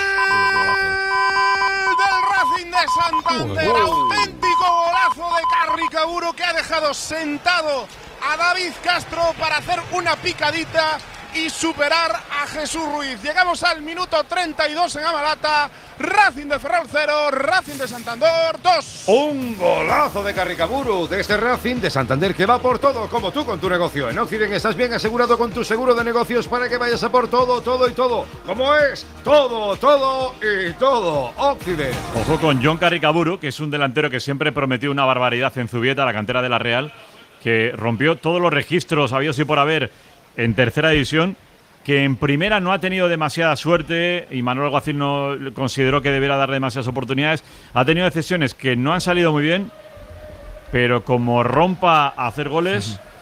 del Racing de Santander! Auténtico golazo de Carricaburu, que ha dejado sentado a David Castro para hacer una picadita y superar a Jesús Ruiz. Llegamos al minuto 32 en Amalata. Racing de Ferrol 0, Racing de Santander 2.
Un golazo de Carricaburu de este Racing de Santander, que va por todo, como tú con tu negocio. En Occident estás bien asegurado con tu seguro de negocios para que vayas a por todo, todo y todo. Como es todo, todo y todo. Occident.
Ojo con John Carricaburu, que es un delantero que siempre prometió una barbaridad en Zubieta, la cantera de la Real, que rompió todos los registros habidos y por haber en tercera división, que en primera no ha tenido demasiada suerte y Manuel Alguacil no consideró que debiera darle demasiadas oportunidades. Ha tenido decisiones que no han salido muy bien, pero como rompa a hacer goles,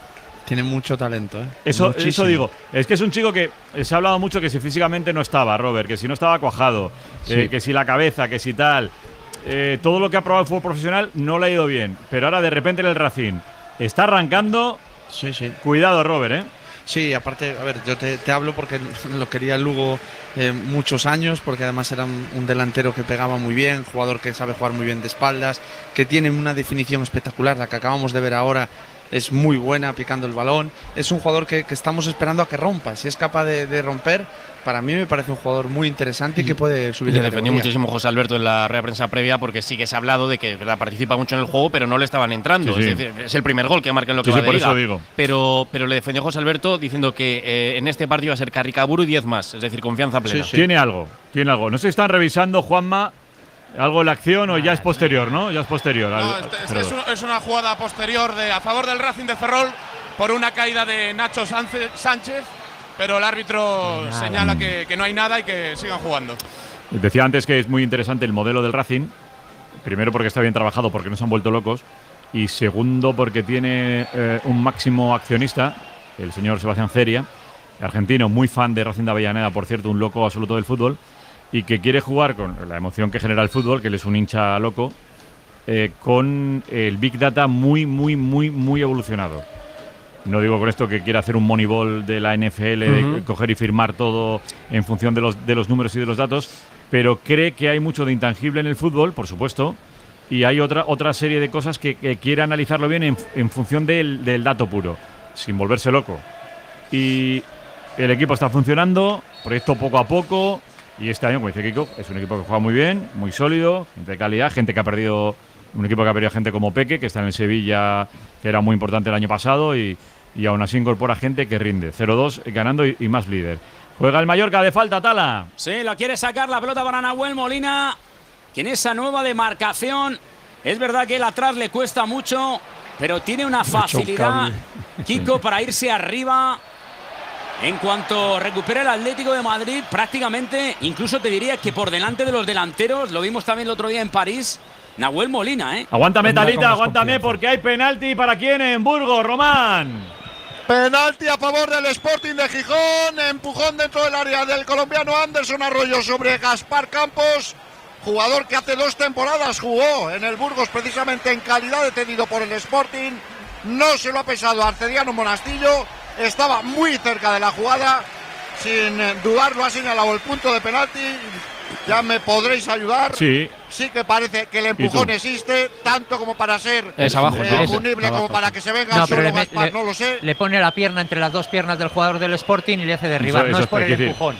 Tiene mucho talento,
Eso digo. Es que es un chico que se ha hablado mucho que si físicamente no estaba, Robert, que si no estaba cuajado, que si la cabeza, que si tal. Todo lo que ha probado el fútbol profesional no le ha ido bien. Pero ahora de repente en el Racing está arrancando.
Sí.
Cuidado, Robert,
Sí, aparte, a ver, yo te hablo porque lo quería el Lugo muchos años, porque además era un delantero que pegaba muy bien, jugador que sabe jugar muy bien de espaldas, que tiene una definición espectacular, la que acabamos de ver ahora. Es muy buena picando el balón. Es un jugador que estamos esperando a que rompa. Si es capaz de romper, para mí me parece un jugador muy interesante y que puede subir.
Le defendió muchísimo José Alberto en la rueda de prensa previa, porque sí que se ha hablado de que participa mucho en el juego, pero no le estaban entrando.
Sí.
Es decir, es el primer gol que marca en lo que va de
por
liga.
eso digo.
Pero le defendió José Alberto diciendo que en este partido va a ser Carricaburu y 10 más. Es decir, confianza plena.
Sí. Tiene algo. No sé si están revisando, Juanma, algo en la acción o ya es posterior, ¿no? Ya es posterior.
No, es una jugada posterior a favor del Racing de Ferrol por una caída de Nacho Sánchez, pero el árbitro señala que no hay nada y que sigan jugando.
Decía antes que es muy interesante el modelo del Racing. Primero porque está bien trabajado, porque no se han vuelto locos. Y segundo porque tiene un máximo accionista, el señor Sebastián Ceria, argentino, muy fan de Racing de Avellaneda, por cierto, un loco absoluto del fútbol, y que quiere jugar con la emoción que genera el fútbol, que él es un hincha loco, con el Big Data muy evolucionado. No digo con esto que quiera hacer un Moneyball de la NFL, de coger y firmar todo en función de los números y de los datos, pero cree que hay mucho de intangible en el fútbol, por supuesto, y hay otra serie de cosas que quiere analizarlo bien en función del dato puro, sin volverse loco. Y el equipo está funcionando, proyecto poco a poco. Y este año, como dice Kiko, es un equipo que juega muy bien, muy sólido, gente de calidad, un equipo que ha perdido gente como Peque, que está en el Sevilla, que era muy importante el año pasado, y aún así incorpora gente que rinde. 0-2 ganando y más líder. Juega el Mallorca de falta, Tala.
Sí, la quiere sacar la pelota para Nahuel Molina, que en esa nueva demarcación, es verdad que él atrás le cuesta mucho, pero tiene una facilidad, Kiko, para irse arriba. En cuanto recupera el Atlético de Madrid, prácticamente, incluso te diría que por delante de los delanteros, lo vimos también el otro día en París, Nahuel Molina,
Aguántame, Talita, aguántame, porque hay penalti para quién en Burgos, Román.
Penalti a favor del Sporting de Gijón, empujón dentro del área del colombiano Anderson Arroyo sobre Gaspar Campos, jugador que hace 2 temporadas jugó en el Burgos precisamente en calidad de cedido por el Sporting. No se lo ha pesado Arcediano Monastillo. Estaba muy cerca de la jugada, sin dudarlo ha señalado el punto de penalti. Ya me podréis ayudar.
Sí
que parece que el empujón existe, tanto como para ser punible como para que se venga solo Gaspar, no lo sé.
Le pone la pierna entre las 2 piernas del jugador del Sporting y le hace derribar, no es por el empujón.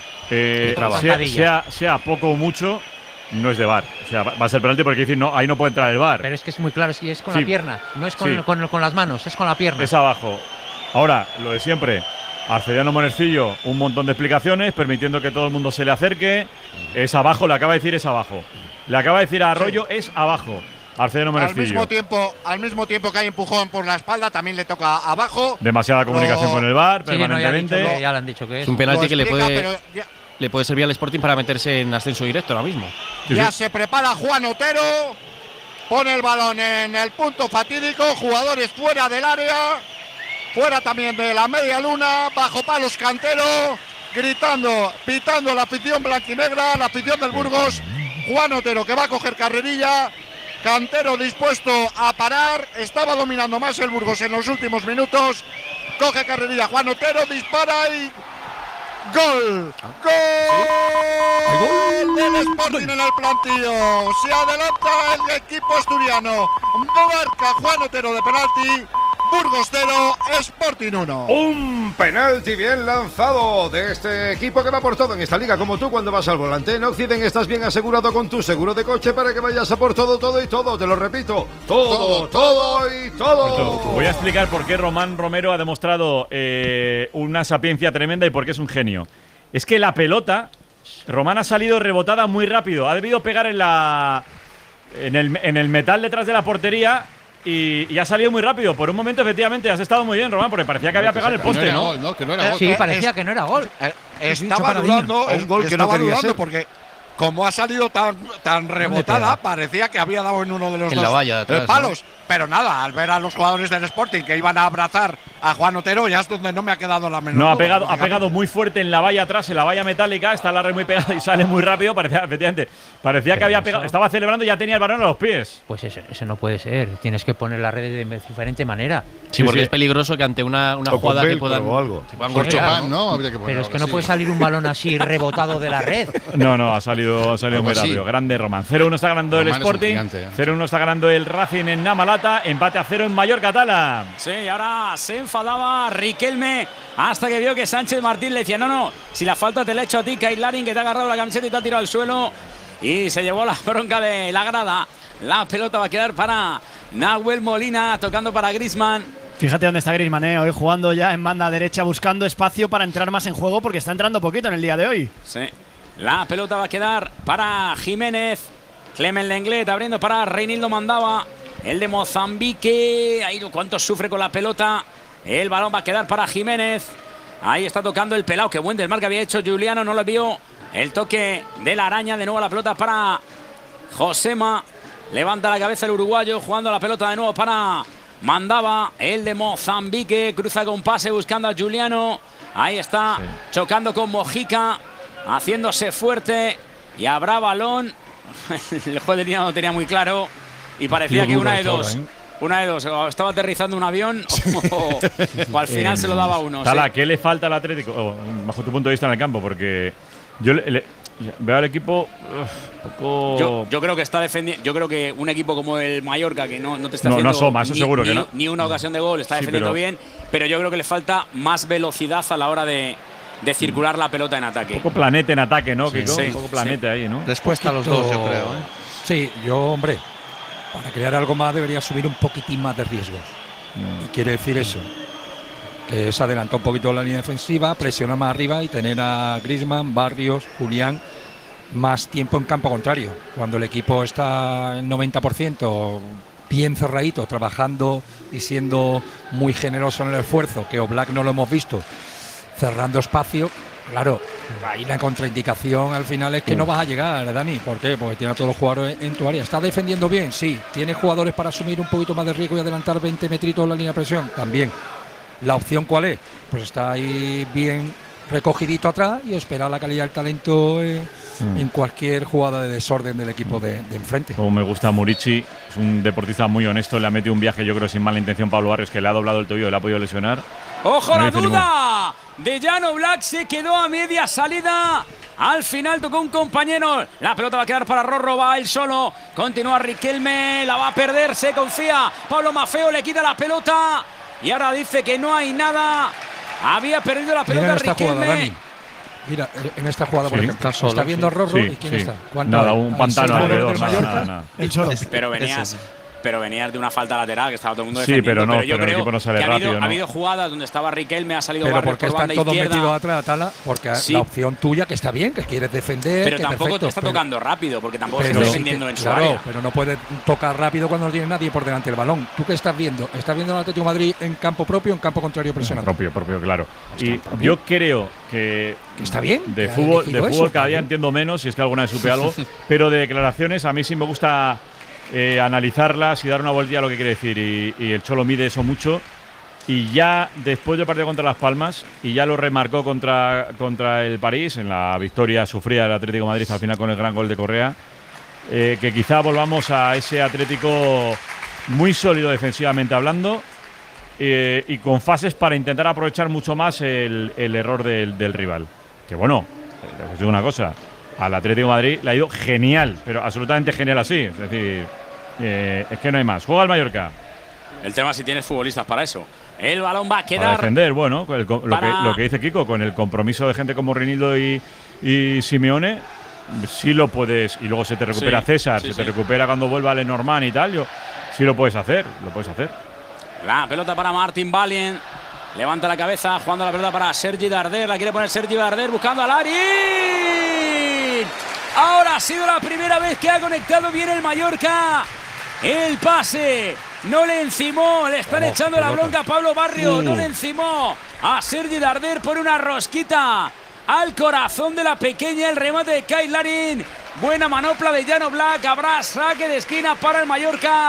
Sea poco o mucho, no es de VAR. O sea, va a ser penalti porque decir, no, ahí no puede entrar el VAR.
Pero es que es muy claro, si es con la pierna, no es con las manos, es con la pierna.
Es abajo. Ahora, lo de siempre, Arcediano Monastillo, un montón de explicaciones, permitiendo que todo el mundo se le acerque. Es abajo, le acaba de decir es abajo. Le acaba de decir a Arroyo es abajo. Arcediano Monastillo.
Al mismo tiempo que hay empujón por la espalda, también le toca abajo.
Demasiada comunicación con el VAR, permanentemente.
Ya le han dicho que
es un penalti que le puede servir al Sporting para meterse en ascenso directo ahora mismo.
Ya se prepara Juan Otero, pone el balón en el punto fatídico, jugadores fuera del área. Fuera también de la media luna, bajo palos Cantero, gritando, pitando la afición blanquinegra, la afición del Burgos. Juan Otero que va a coger carrerilla, Cantero dispuesto a parar, estaba dominando más el Burgos en los últimos minutos. Coge carrerilla Juan Otero, dispara y ¡gol! ¡Gol! Del Sporting en el plantío. Se adelanta el equipo asturiano. Marca Juan Otero de penalti. Burgos 0, Sporting 1.
Un penalti bien lanzado de este equipo que va por todo en esta liga, como tú cuando vas al volante. En Occident estás bien asegurado con tu seguro de coche para que vayas a por todo, todo y todo. Te lo repito, todo y todo.
Voy a explicar por qué Román Romero ha demostrado una sapiencia tremenda y por qué es un genio. Es que la pelota, Román ha salido rebotada muy rápido. Ha debido pegar en el metal detrás de la portería. Y ha salido muy rápido. Por un momento, efectivamente, has estado muy bien, Román, porque parecía que había pegado el poste, ¿no?
Que no era gol. Sí, parecía que no era gol.
Estaba dudando, un gol que no quería ser, porque como ha salido tan rebotada, parecía que había dado en uno de los
dos
palos. Pero nada, al ver a los jugadores del Sporting que iban a abrazar a Juan Otero, ya es donde no me ha quedado la menor.
No, ha
duda.
pegado muy fuerte en la valla atrás, en la valla metálica. Está la red muy pegada y sale muy rápido. Parecía que había pegado. Estaba celebrando y ya tenía el balón a los pies.
Pues eso no puede ser. Tienes que poner la red de diferente manera.
Sí, porque es peligroso que ante una jugada que puedan.
O algo. ¿no? Habría que
pero es que no puede salir un balón así rebotado de la red.
No, ha salido muy rápido. Grande Román. 0-1 está ganando el Sporting. 0-1 está ganando el Racing en Namalata. Empate a 0 en Mallorca, Tala.
Sí, ahora se enfadaba Riquelme hasta que vio que Sánchez Martín le decía: no, si la falta te la he hecho a ti, Kyle Larin, que te ha agarrado la camiseta y te ha tirado al suelo. Y se llevó la bronca de la grada. La pelota va a quedar para Nahuel Molina, tocando para Griezmann.
Fíjate dónde está Griezmann, hoy jugando ya en banda derecha, buscando espacio para entrar más en juego, porque está entrando poquito en el día de hoy.
Sí, la pelota va a quedar para Jiménez. Clement Lenglet abriendo para Reinildo Mandava, el de Mozambique. Ahí cuánto sufre con la pelota. El balón va a quedar para Jiménez. Ahí está tocando el pelao. Qué buen desmarque había hecho Juliano, no lo vio. El toque de la araña, de nuevo la pelota para Josema. Levanta la cabeza el uruguayo, jugando la pelota de nuevo para Mandava, el de Mozambique. Cruza con pase buscando a Juliano. Ahí está, chocando con Mojica, haciéndose fuerte. Y habrá balón. El juez de línea no tenía muy claro. Y parecía que una de dos. Una de dos, o estaba aterrizando un avión o al final se lo daba uno.
Tala, ¿qué le falta al Atlético? Bajo tu punto de vista en el campo, porque yo veo al equipo poco.
Yo creo que está defendiendo. Yo creo que un equipo como el Mallorca, que no te está haciendo
no asoma, eso seguro que no.
Ni una ocasión de gol, está defendiendo bien, pero yo creo que le falta más velocidad a la hora de circular la pelota en ataque.
Un poco planete en ataque, ¿no?
Sí,
un poco planete ahí, ¿no?
Respuesta a los dos, yo creo.
Sí, hombre, para crear algo más debería subir un poquitín más de riesgos. Y quiere decir eso, que se adelanta un poquito la línea defensiva, presiona más arriba y tener a Griezmann, Barrios, Julián más tiempo en campo contrario. Cuando el equipo está en 90% bien cerradito, trabajando y siendo muy generoso en el esfuerzo, que Oblak no lo hemos visto, cerrando espacio, claro, ahí la contraindicación al final es que no vas a llegar, Dani. ¿Por qué? Porque tiene a todos los jugadores en tu área. ¿Está defendiendo bien? Sí. ¿Tiene jugadores para asumir un poquito más de riesgo y adelantar 20 metritos en la línea de presión? También. ¿La opción cuál es? Pues está ahí bien recogidito atrás y esperar la calidad del talento en cualquier jugada de desorden del equipo de enfrente.
Como me gusta Murici, es un deportista muy honesto, le ha metido un viaje, yo creo, sin mala intención Pablo Barrios, que le ha doblado el tobillo, le ha podido lesionar.
¡Ojo la duda! De Jan Oblak, se quedó a media salida. Al final tocó un compañero. La pelota va a quedar para Rorro, va él solo. Continúa Riquelme, la va a perder, se confía. Pablo Maffeo le quita la pelota. Y ahora dice que no hay nada. Había perdido la pelota Riquelme.
Mira, en esta jugada, por ejemplo, está viendo a Rorro y ¿quién está?
Nada, un pantano alrededor. Nada.
Pero venías de una falta lateral que estaba todo el mundo
defendiendo.
Pero
yo creo el equipo no sale rápido,
ha habido jugadas donde estaba Riquelme, ha salido
Barrios
por banda izquierda.
Pero porque están todos metidos atrás, Tala, porque la opción tuya, que está bien, que quieres defender.
Pero tampoco te está tocando rápido, porque tampoco se está defendiendo en su área.
Pero no puedes tocar rápido cuando no tiene nadie por delante del balón. ¿Tú qué estás viendo? ¿Estás viendo al Atlético de Madrid en campo propio o en campo contrario presionado?
Propio, claro. Y yo creo que
está bien.
De fútbol cada día entiendo menos, si es que alguna vez supe algo, pero de declaraciones a mí sí me gusta analizarlas y dar una vueltilla a lo que quiere decir, y el Cholo mide eso mucho, y ya después del partido contra Las Palmas, y ya lo remarcó contra el París en la victoria sufrida del Atlético de Madrid al final con el gran gol de Correa, que quizá volvamos a ese Atlético muy sólido defensivamente hablando, y con fases para intentar aprovechar mucho más el error del rival. Que bueno, os digo una cosa, al Atlético de Madrid le ha ido genial, pero absolutamente genial así. Es decir, es que no hay más. Juega el Mallorca.
El tema es si tienes futbolistas para eso. El balón va a quedar.
Para defender, bueno, lo que dice Kiko, con el compromiso de gente como Reinildo y Simeone, sí lo puedes. Y luego se te recupera César, te recupera cuando vuelva Lenormand y tal. Sí lo puedes hacer,
La pelota para Martin Valien. Levanta la cabeza, jugando la pelota para Sergi Darder. La quiere poner Sergi Darder, buscando a Larin. Ahora ha sido la primera vez que ha conectado bien el Mallorca. El pase no le encimó, le están echando la bronca a Pablo Barrios. No le encimó a Sergi Darder por una rosquita al corazón de la pequeña. El remate de Kyle Larin. Buena manopla de Jan Oblak. Habrá saque de esquina para el Mallorca.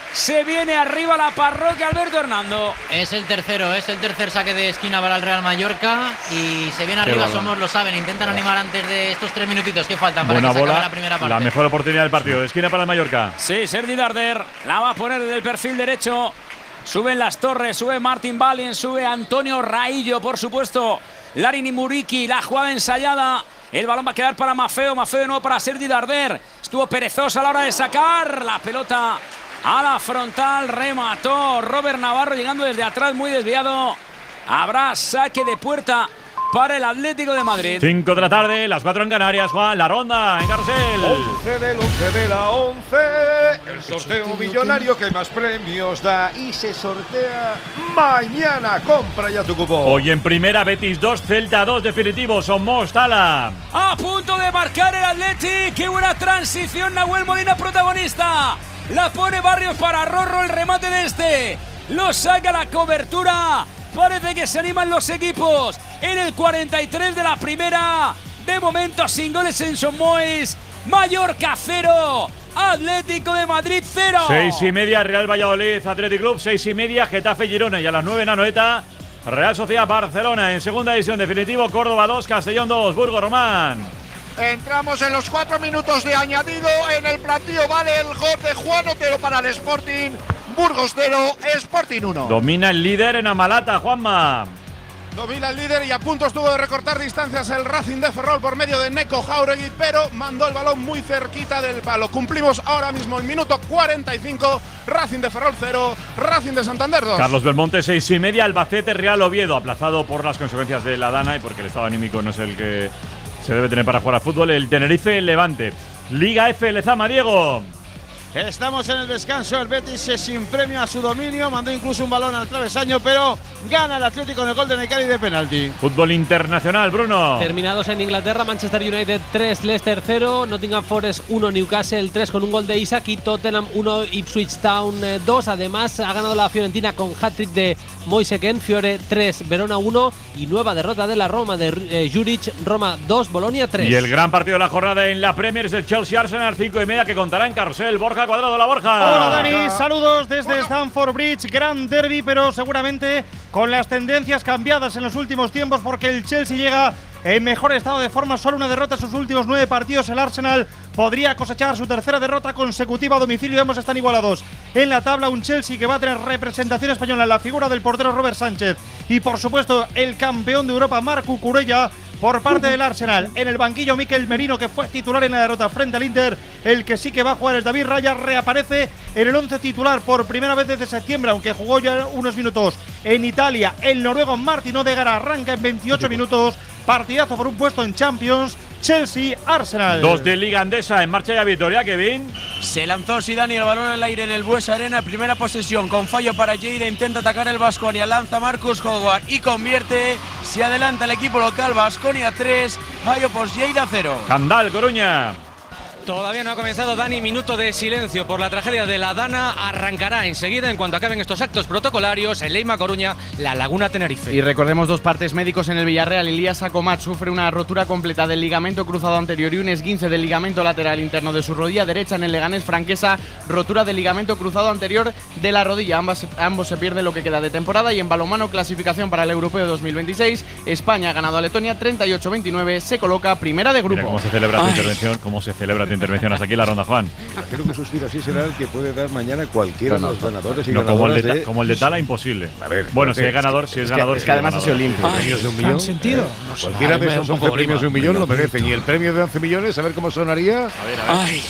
Se viene arriba la parroquia, Alberto Hernando.
Es el tercer saque de esquina para el Real Mallorca y se viene arriba, Somos lo saben, intentan animar antes de estos 3 minutitos que faltan para que se acabe la primera parte.
La mejor oportunidad del partido, de esquina para el Mallorca.
Sí, Sergi Darder la va a poner desde el perfil derecho. Suben las torres, sube Martin Balin, sube Antonio Raillo, por supuesto. Larin Muriqui, la jugada ensayada. El balón va a quedar para Maffeo de nuevo para Sergi Darder. Estuvo perezoso a la hora de sacar la pelota a la frontal, remató Robert Navarro llegando desde atrás, muy desviado. Habrá saque de puerta para el Atlético de Madrid.
5 de la tarde, las 4 en Canarias, Juan, la ronda en Carrusel.
11 del 11 de la 11. El sorteo millonario que más premios da y se sortea mañana. Compra ya tu cupón.
Hoy en primera, Betis 2, Celta 2, definitivo, Somos Tala.
A punto de marcar el Atleti. Qué buena transición, Nahuel Molina protagonista. La pone Barrios para Rorro, el remate de este. Lo saca la cobertura. Parece que se animan los equipos. En el 43 de la primera. De momento sin goles en Somois. Mallorca 0. Atlético de Madrid 0.
6:30 Real Valladolid, Athletic Club. 6:30 Getafe Girona. Y a las 9 en Anoeta, Real Sociedad Barcelona. En segunda edición definitivo, Córdoba 2, Castellón 2, Burgos Román.
Entramos en los 4 minutos de añadido. En el platillo vale el gol de Juan Otero para el Sporting. Burgos 0, Sporting 1.
Domina el líder en Amalata, Juanma.
Domina el líder y a punto estuvo de recortar distancias el Racing de Ferrol por medio de Neko Jauregui, pero mandó el balón muy cerquita del palo. Cumplimos ahora mismo el minuto 45. Racing de Ferrol 0, Racing de Santander 2.
Carlos Belmonte, 6:30, Albacete Real Oviedo, aplazado por las consecuencias de la Dana y porque el estado anímico no es el que se debe tener para jugar a fútbol. El Tenerife Levante. Liga F, Lezama, Diego.
Estamos en el descanso, el Betis sin premio a su dominio, mandó incluso un balón al travesaño, pero gana el Atlético en el gol de Necari de penalti.
Fútbol internacional, Bruno.
Terminados en Inglaterra, Manchester United 3, Leicester 0, Nottingham Forest 1, Newcastle 3 con un gol de Isaac y Tottenham 1, Ipswich Town 2. Además ha ganado la Fiorentina con hat-trick de Moise Kean, Fiore 3, Verona 1 y nueva derrota de la Roma de Juric, Roma 2, Bolonia 3.
Y el gran partido de la jornada en la Premier es el Chelsea-Arsenal 5:30 que contará en Carrusel. Borja Cuadrado, la Borja.
Hola Dani, saludos desde Stamford Bridge, gran derbi, pero seguramente con las tendencias cambiadas en los últimos tiempos porque el Chelsea llega en mejor estado de forma, solo una derrota en sus últimos 9 partidos. El Arsenal podría cosechar su tercera derrota consecutiva a domicilio. Ambos están igualados en la tabla. Un Chelsea que va a tener representación española en la figura del portero Robert Sánchez y por supuesto el campeón de Europa Marc Cucurella. Por parte del Arsenal, en el banquillo Mikel Merino, que fue titular en la derrota frente al Inter. El que sí que va a jugar es David Raya, reaparece en el 11 titular por primera vez desde septiembre, aunque jugó ya unos minutos en Italia. El noruego Martin Odegaard arranca en 28 minutos. Partidazo por un puesto en Champions. Chelsea-Arsenal.
2 de Liga Andesa, en marcha ya Vitoria, Kevin.
Se lanzó Zidane y el balón al aire en el Buesa Arena. Primera posesión con fallo para Lleida. Intenta atacar el Baskonia. Lanza Marcus Howard y convierte. Se adelanta el equipo local. Baskonia 3, Ayopos Lleida 0.
Candal, Coruña.
Todavía no ha comenzado, Dani, minuto de silencio por la tragedia de la Dana. Arrancará enseguida en cuanto acaben estos actos protocolarios en Leima, Coruña, La Laguna, Tenerife.
Y recordemos 2 partes médicos en el Villarreal. Elías Acomat sufre una rotura completa del ligamento cruzado anterior y un esguince del ligamento lateral interno de su rodilla derecha. En el Leganés Franquesa, rotura del ligamento cruzado anterior de la rodilla. Ambos se pierden lo que queda de temporada. Y en balonmano, clasificación para el Europeo 2026. España ha ganado a Letonia 38-29, se coloca primera de grupo.
Mira cómo se celebra tu intervención, cómo se celebra tu intervención. Hasta aquí la ronda, Juan.
Creo que suspiro así será el que puede dar mañana cualquiera de los ganadores y
no,
ganadoras
como el de Tala, imposible.
A ver,
bueno, si es ganador,
es que además ha sido limpio.
¿Premios de 1 millón?
sentido?
Cualquiera de esos 11 premios de 1 millón lo merecen. Y el premio de 11 millones, a ver cómo sonaría. A ver. Ay,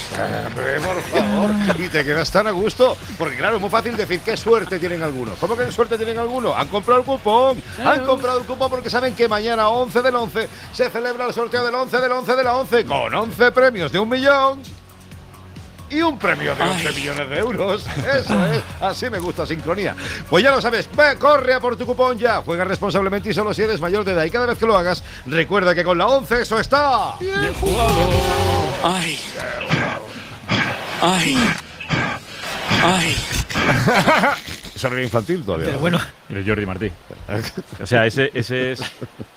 por favor. Y te quedas tan a gusto. Porque claro, es muy fácil decir qué suerte tienen algunos. ¿Cómo que qué suerte tienen algunos? Han comprado el cupón. Han comprado el cupón porque saben que mañana 11 del 11 se celebra el sorteo del 11 del 11 de la 11 con 11 premios de 1 millón. Y un premio de 11 millones de euros. Eso es, así me gusta, sincronía. Pues ya lo sabes, ve, corre a por tu cupón ya. Juega responsablemente y solo si eres mayor de edad. Y cada vez que lo hagas, recuerda que con la 11 eso está bien jugado.
Ay. Ay. Ay.
Es horario infantil todavía.
Pero bueno. El Jordi Martí. O sea, ese es. Sí,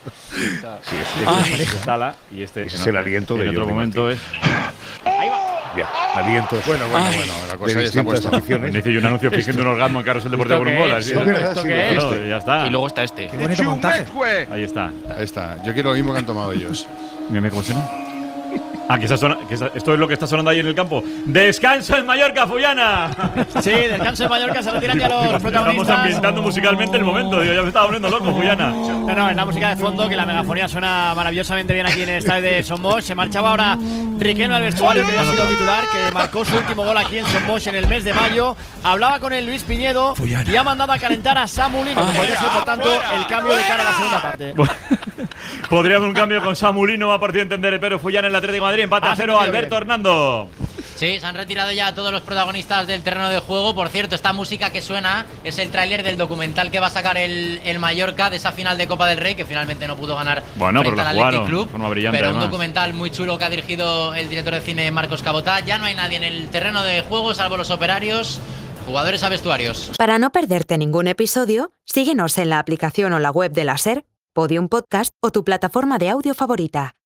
es Tala
y este
es el aliento de
en otro
Jordi
momento
Martí.
es. Ahí va.
Bien, alientos. Bueno, la cosa ya está puesta.
Inicio y un anuncio fingiendo un orgasmo en Carrusel Deportivo con un gol. Así. Ya está.
Y luego está este.
Qué bonito montaje.
Ahí está.
Ahí está. Yo quiero lo mismo que han tomado ellos.
Mírame cómo suena. Esto es lo que está sonando ahí en el campo. ¡Descanso en Mallorca, Fullana!
Sí, descanso en Mallorca, se retiran ya los protagonistas.
Estamos ambientando musicalmente el momento, ya me estaba volviendo loco, Fullana.
No, es la música de fondo, que la megafonía suena maravillosamente bien aquí en el estadio de Son Moix. Se marchaba ahora Riquelme al vestuario, que había sido titular, que marcó su último gol aquí en Son Moix en el mes de mayo. Hablaba con el Luis Piñedo y ha mandado a calentar a Samu Lino, que podría ser, por tanto, el cambio de cara a la segunda parte.
Podríamos un cambio con Samu Lino, va a partir de entender, pero Fullana en el Atlético de Madrid, empate a 0, Alberto Hernando.
Sí, se han retirado ya todos los protagonistas del terreno de juego. Por cierto, esta música que suena es el tráiler del documental que va a sacar el Mallorca de esa final de Copa del Rey, que finalmente no pudo ganar frente al Athletic Club. Pero un documental muy chulo que ha dirigido el director de cine Marcos Cabotá. Ya no hay nadie en el terreno de juego, salvo los operarios, jugadores a vestuarios.
Para no perderte ningún episodio, síguenos en la aplicación o la web de la SER, Podium Podcast o tu plataforma de audio favorita.